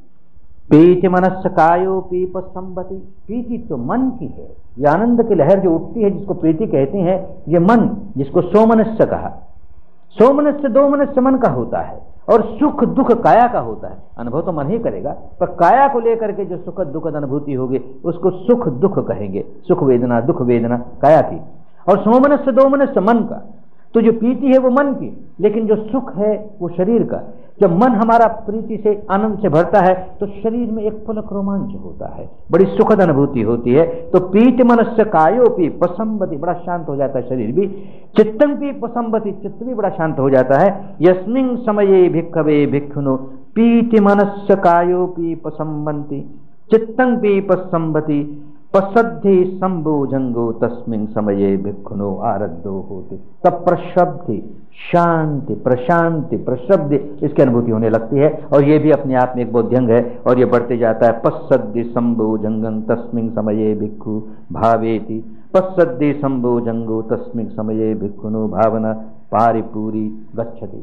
पीति मनस्य कायो पीप संबति, पीति तो मन की है, ये आनंद की लहर जो उठती है जिसको प्रीति कहते हैं, ये मन, जिसको सोमनस्य कहा। सोमनस्य दो मनस्य मन का होता है और सुख दुख काया का होता है। अनुभव तो मन ही करेगा, पर काया को लेकर के जो सुख दुखद अनुभूति होगी उसको सुख दुख कहेंगे, सुख वेदना दुख वेदना काया की। और सोमनस्य दो मनस्य मन का, तो जो प्रीति है वो मन की, लेकिन जो सुख है वो शरीर का। जब मन हमारा प्रीति से आनंद से भरता है तो शरीर में एक पुलक रोमांच होता है, बड़ी सुखद अनुभूति होती है। तो पीति मनस्य कायोपि पसंबति, बड़ा शांत हो जाता है शरीर भी। चित्तं भी पसंबति, चित्त भी बड़ा शांत हो जाता है। यस्मिन् समये भिक्खवे भिक्खुनो पीति मनस्य कायोपि पसंबन्ति चित्तं भी पसंबति पसद्धि संभोजंगो तस्मिन् समये भिक्खुनो आरद्धो होति। तब प्रशब्दि शांति प्रशांति प्रशब्दि इसकी अनुभूति होने लगती है, और ये भी अपने आप में एक बोध्यंग है, और ये बढ़ते जाता है। पसद्धि संभोजंगं तस्मिन् समये भिक्खु भावेति पसद्धि संभोजंगो तस्मिन् समये भिक्खुनो भावना पारिपूरी गच्छति।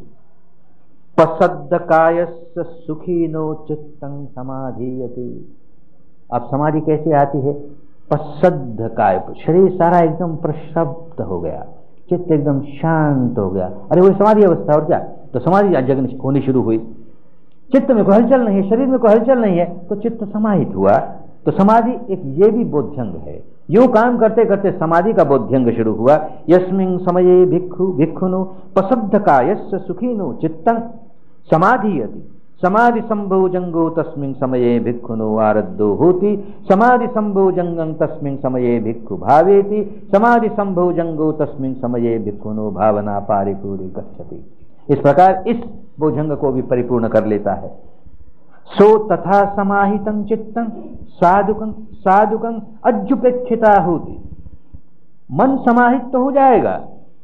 पसद्ध कायस्य सुखिनो चित्तं समाधीयति। अब समाधि कैसे आती है? पसद्ध काय, शरीर सारा एकदम प्रशब्द हो गया, चित्त एकदम शांत हो गया, अरे वही समाधि अवस्था। और क्या, तो समाधि जगन होनी शुरू हुई। चित्त में कोई हलचल नहीं है, शरीर में कोई हलचल नहीं है, तो चित्त समाहित हुआ। तो समाधि एक ये भी बोध्यंग है। यूं काम करते करते समाधि का बोध्यंग शुरू हुआ। यस्मिन् समये भिक्खु भिक्खुनो पसद्ध कायस्य सुखिनो चित्तं समाधीयति समाधि संभोजंगो तस्मिन् समये भिक्खुनो आरद्धो होति समाधि संभोजंगं तस्मिन् समये भिक्खु भावेति समाधि संभोजंगो तस्मिन् समये भिक्खुनो भावना पारिपूरी गच्छति। इस प्रकार इस बोझंग को भी परिपूर्ण कर लेता है। सो तथा समाहितं चित्तं साधुकं साधुकं अज्जुपेक्षिता होति। मन समाहित तो हो जाएगा,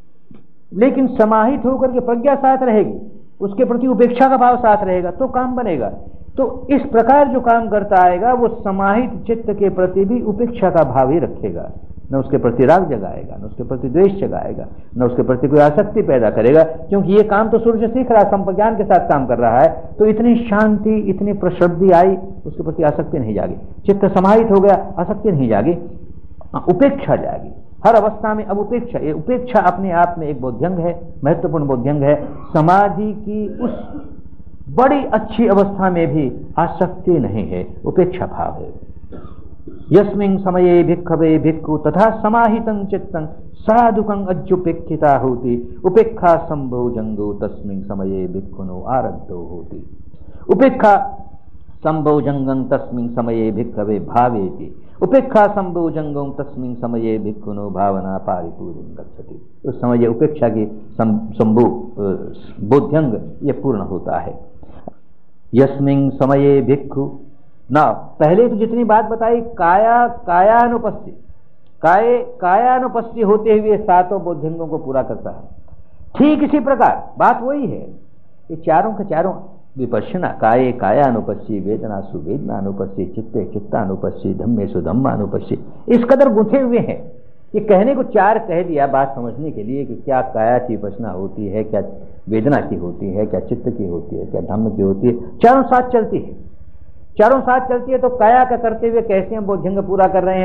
लेकिन समाहित होकर के प्रज्ञा साथ रहेगी, उसके प्रति उपेक्षा का भाव साथ रहेगा, तो काम बनेगा। तो इस प्रकार जो काम करता आएगा वो समाहित चित्त के प्रति भी उपेक्षा का भाव ही रखेगा, न उसके प्रति राग जगाएगा, न उसके प्रति द्वेष जगाएगा, न उसके प्रति कोई आसक्ति पैदा करेगा, क्योंकि ये काम तो सूर्य सीख रहा है, संप्रज्ञान के साथ काम कर रहा है। तो इतनी शांति इतनी प्रशुद्धि आई, उसके प्रति आसक्ति नहीं जागी, चित्त समाहित हो गया, आसक्ति नहीं जागी, उपेक्षा जागी हर अवस्था में। अब उपेक्षा, ये उपेक्षा अपने आप में एक बोध्यंग है, महत्वपूर्ण बोध्यंग है। समाधि की उस बड़ी अच्छी अवस्था में भी आसक्ति नहीं है, उपेक्षा भाव है। यस्मिन् समये भिक्खवे भिक्खु तथा समाहितं चित्तं साधुकं अज्जुपेक्षिता होति उपेक्षा संभोजंगो तस्मिन् समये भिक्खुनो आरद्धो होति। उपेक्षा संभोजंगं तस्मिन् समये भिक्खवे भावेति उपेक्षा संभोजंगं तस्मिन् समये भिक्खुनो भावना पारिपूर्णं गच्छति। उस समय ये उपेक्षा की संभो बोध्यंग ये पूर्ण होता है। यस्मिन् समये भिक्खु, ना पहले तो जितनी बात बताई कायानुपस्थि, कायानुपस्थि होते हुए सातों बोध्यंगों को पूरा करता है। ठीक इसी प्रकार बात वही है, ये चारों के चारों विपश्यना काये कायानुपस्सी वेदनासु वेदनानुपस्सी चित्ते चित्तानुपस्सी धम्मेसु धम्मानुपस्सी, इस कदर गुंथे हुए हैं। ये कहने को चार कह दिया बात समझने के लिए कि क्या काया की विपश्यना होती है, क्या वेदना की होती है, क्या चित्त की होती है, क्या धम्म की होती है। चारों साथ चलती है, चारों साथ चलती है। तो काया का करते हुए कैसे हम बोध्यंग पूरा कर रहे हैं?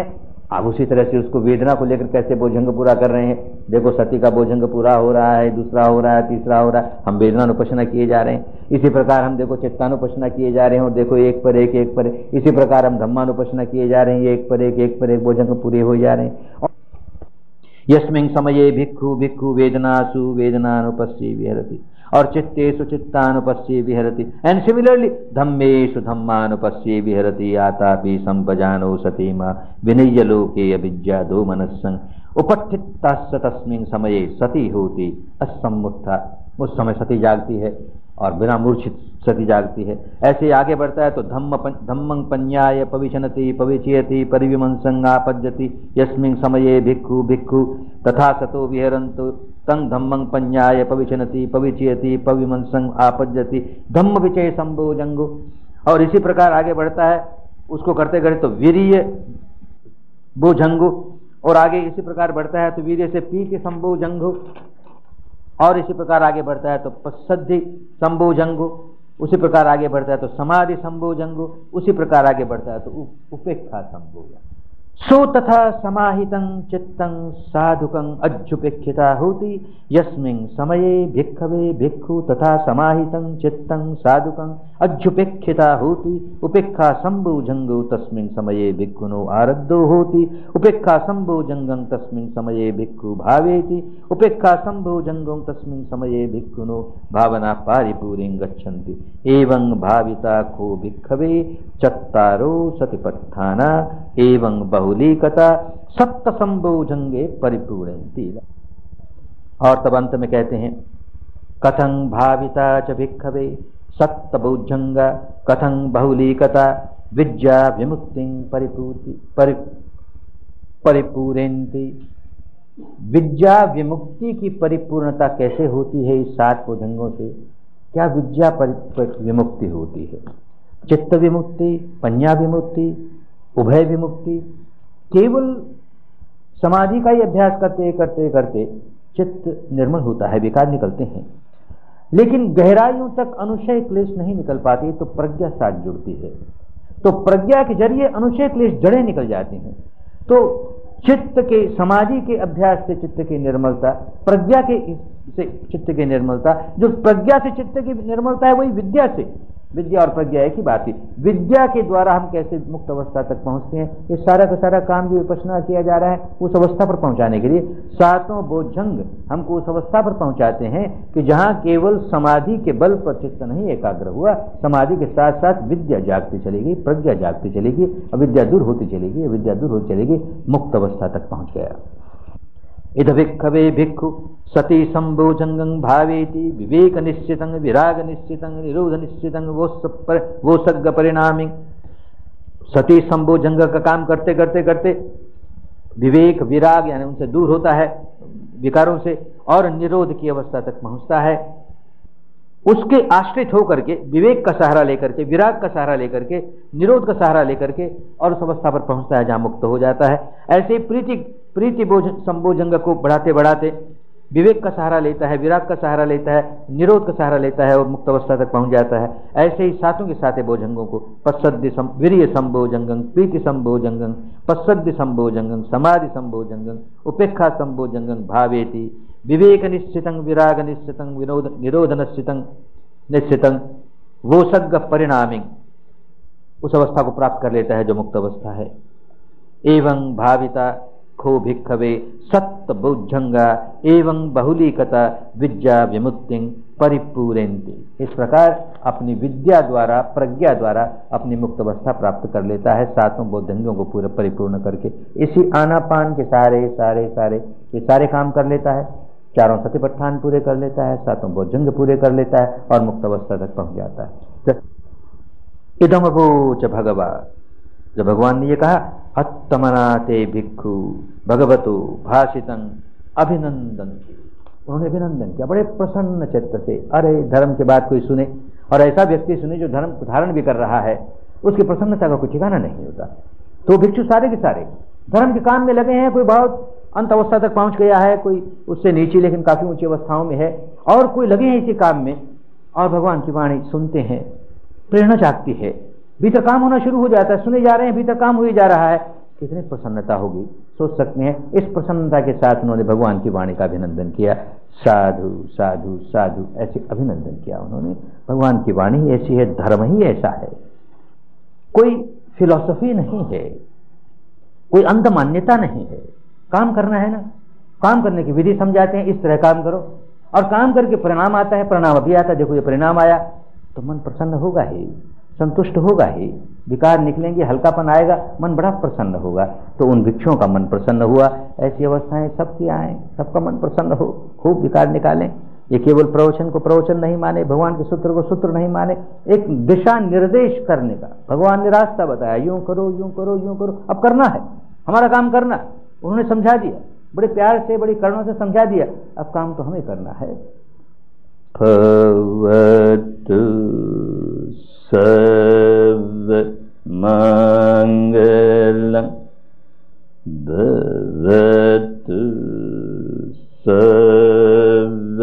आप उसी तरह से उसको वेदना को लेकर कैसे बोझंग पूरा कर रहे हैं। देखो सती का बोझंग पूरा हो रहा है, दूसरा हो रहा है, तीसरा हो रहा है, हम वेदनानुपसना किए जा रहे हैं। इसी प्रकार हम देखो चित्तानुपसना किए जा रहे हैं, और देखो एक पर एक, एक पर एक। इसी प्रकार हम धम्मानुपसना किए जा रहे हैं, एक पर एक बोझंग पूरे हो जा रहे हैं। यस्मिन् समये भिक्खु भिक्खु वेदनासु वेदनानुपस्ये विहरति, और चित्तेषु चित्तानुपस्ये विहरति। And similarly धम्मेषु धम्मानुपस्ये विहरति। आतापि संपजानो सतीमा विनय्य लोके अविद्या दो मनस्सं उपस्थितास्य तस्मिन् समये सती होती असम्मुत्था। उस समय सती जागती है और बिना मूर्छित सती जागती है। ऐसे आगे बढ़ता है तो धम्मं पन्याय पविशनति पविचयति परिविमंसं आपद्यति। यस्मिन् समये भिक्खु भिक्खु तथा सतो विहरन्तु तं धम्मं पन्याय पविशनति पविचयति पविमंसं आपद्यति धम्म विचय संभोजंगो। और इसी प्रकार आगे बढ़ता है, उसको करते करते तो वीर्य बोझंगो, और आगे इसी प्रकार बढ़ता है तो वीर्य से पीति संभोजंगो, और इसी प्रकार आगे बढ़ता है तो पश्चद्धि संभोजंगो, उसी प्रकार आगे बढ़ता है तो समाधि संभोजंगो, उसी प्रकार आगे बढ़ता है तो उपेक्षा संभोजंग। सो तथा समाहितं चित्तं साधुकं अज्जुपेक्षिता होति। यस्मिन् समये भिक्खवे भिक्खु तथा समाहितं चित्तं साधुकं अज्जुपेक्षिता होति। उपेक्षा संभोजंगो तस्मिन् समये भिक्खुनो आरब्धो होति। उपेक्षा संभोजंगं तस्मिन् समये भिक्खु भावेति। उपेक्षा संभोजंगं तस्मिन् समये भिक्खुनो भावना पारिपूर्तिं गच्छन्ति। एवं भाविता को भिक्खवे चत्तारो सतिपत्थाना एवं बहुलीकता सप्त संभोजंगे परिपूर्णन्ति। और तब अंत में कहते हैं कथं भाविता च भिक्खवे सप्तभुजंगा कथं बहुलीकता विद्या विमुक्तिं परिपूर्णन्ति। विद्या विमुक्ति की परिपूर्णता कैसे होती है इस 7 भुजंगों से? क्या विद्या विमुक्ति होती है? चित्त विमुक्ति, पඤ्ञा विमुक्ति, उभय विमुक्ति। केवल समाधि का ही अभ्यास करते करते करते चित्त निर्मल होता है, विकार निकलते हैं, लेकिन गहराइयों तक अनुशय क्लेश नहीं निकल पाती, तो प्रज्ञा साथ जुड़ती है। तो प्रज्ञा के जरिए अनुशय क्लेश जड़ें निकल जाती हैं। तो चित्त के समाधि के अभ्यास से चित्त की निर्मलता, प्रज्ञा के से चित्त की निर्मलता, जो प्रज्ञा से चित्त की निर्मलता है वही विद्या से। विद्या और प्रज्ञा एक ही बात है। विद्या के द्वारा हम कैसे मुक्त अवस्था तक पहुंचते हैं, ये सारा का सारा काम जो विपश्यना किया जा रहा है उस अवस्था पर पहुंचाने के लिए 7 बोझंग हमको उस अवस्था पर पहुंचाते हैं कि जहां केवल समाधि के बल पर चित्त नहीं एकाग्र हुआ, समाधि के साथ साथ विद्या जागती चलेगी, प्रज्ञा जागती चलेगी, अविद्या दूर होती चलेगी, अविद्या दूर होती चलेगी, मुक्त अवस्था तक पहुंच गया। इद भिक्खवे भिक्खु सती संभोजंगं भावेति विवेक निश्चितं विराग निश्चितं निरोध निश्चितं वो सग्ग परिणामी। सती संभोजंग का काम करते करते करते विवेक विराग यानी उनसे दूर होता है, विकारों से, और निरोध की अवस्था तक पहुंचता है। उसके आश्रित होकर के विवेक का सहारा लेकर के, विराग का सहारा लेकर के, निरोध का सहारा लेकर के, और उस अवस्था पर पहुंचता है जहां मुक्त हो जाता है। ऐसे प्रीति संभोजंग को बढ़ाते बढ़ाते विवेक का सहारा लेता है, विराग का सहारा लेता है, निरोध का सहारा लेता है और मुक्त अवस्था तक पहुंच जाता है। ऐसे ही 7 के 7 बोझंगों को पश्चद्धि वीर्य संभोजंगं, प्रीति संभोजंगं, पश्चद्धि संभोजंगं, समाधि संभोजंगं, उपेक्षा संभोजंगं भावेति विवेक निश्चितं विराग निश्चितं निरोध निश्चितं वो सग्ग परिणामी। उस अवस्था को प्राप्त कर लेता है जो मुक्त अवस्था है। एवं भाविता खो भिक्खवे सप्त भुजंगा एवं बहुलीकता विद्या विमुक्तिं परिपूर्णन्ति। इस प्रकार अपनी विद्या द्वारा, प्रज्ञा द्वारा अपनी मुक्त अवस्था प्राप्त कर लेता है 7 बोधंगों को पूरा परिपूर्ण करके। इसी आनापान के सारे काम कर लेता है, 4 सतिपट्ठान पूरे कर लेता है, 7 बोधंग पूरे कर लेता है और मुक्त अवस्था तक पहुंच जाता है। इदम अवोच भगवा, जब भगवान ने ये कहा अत्तमनाते भिक्खु भगवतो भाषितं अभिनंदन, उन्होंने अभिनंदन किया बड़े प्रसन्न चित्त से। अरे धर्म के बात कोई सुने, और ऐसा व्यक्ति सुने जो धर्म धारण भी कर रहा है, उसकी प्रसन्नता का कोई ठिकाना नहीं होता। तो भिक्षु सारे के सारे धर्म के काम में लगे हैं। कोई बहुत अंत अवस्था तक पहुंच गया है, कोई उससे नीची लेकिन काफी ऊंची अवस्थाओं में है, और कोई लगे हैं इसी काम में, और भगवान की वाणी सुनते हैं, प्रेरणा जागती है, भीतर काम होना शुरू हो जाता है। सुने जा रहे हैं, भीतर काम हुई जा रहा है, कितनी प्रसन्नता होगी, सोच सकते हैं। इस प्रसन्नता के साथ उन्होंने भगवान की वाणी का अभिनंदन किया, साधु साधु साधु ऐसे अभिनंदन किया उन्होंने। भगवान की वाणी ऐसी है, धर्म ही ऐसा है, कोई फिलॉसफी नहीं है, कोई अंध मान्यता नहीं है। काम करना है ना, काम करने की विधि समझाते हैं, इस तरह काम करो, और काम करके परिणाम आता है, परिणाम अभी आता है, देखो ये परिणाम आया, तो मन प्रसन्न होगा ही, संतुष्ट होगा ही, विकार निकलेंगे, हल्कापन आएगा, मन बड़ा प्रसन्न होगा। तो उन भिक्षुओं का मन प्रसन्न हुआ। ऐसी अवस्थाएं सबकी आए, सबका मन प्रसन्न हो, खूब विकार निकालें। ये केवल प्रवचन को प्रवचन नहीं माने, भगवान के सूत्र को सूत्र नहीं माने, एक दिशा निर्देश करने का भगवान ने रास्ता बताया, यूं करो यूं करो यूं करो, अब करना है, हमारा काम करना है। उन्होंने समझा दिया, बड़े प्यार से, बड़ी करुणा से समझा दिया, अब काम तो हमें करना है। भवतु सर्व मंगलम, भवतु सर्व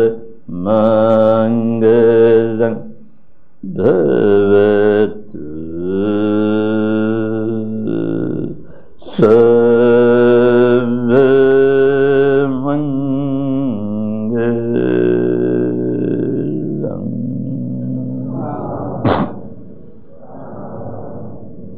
मंगलम, भवतु सर्व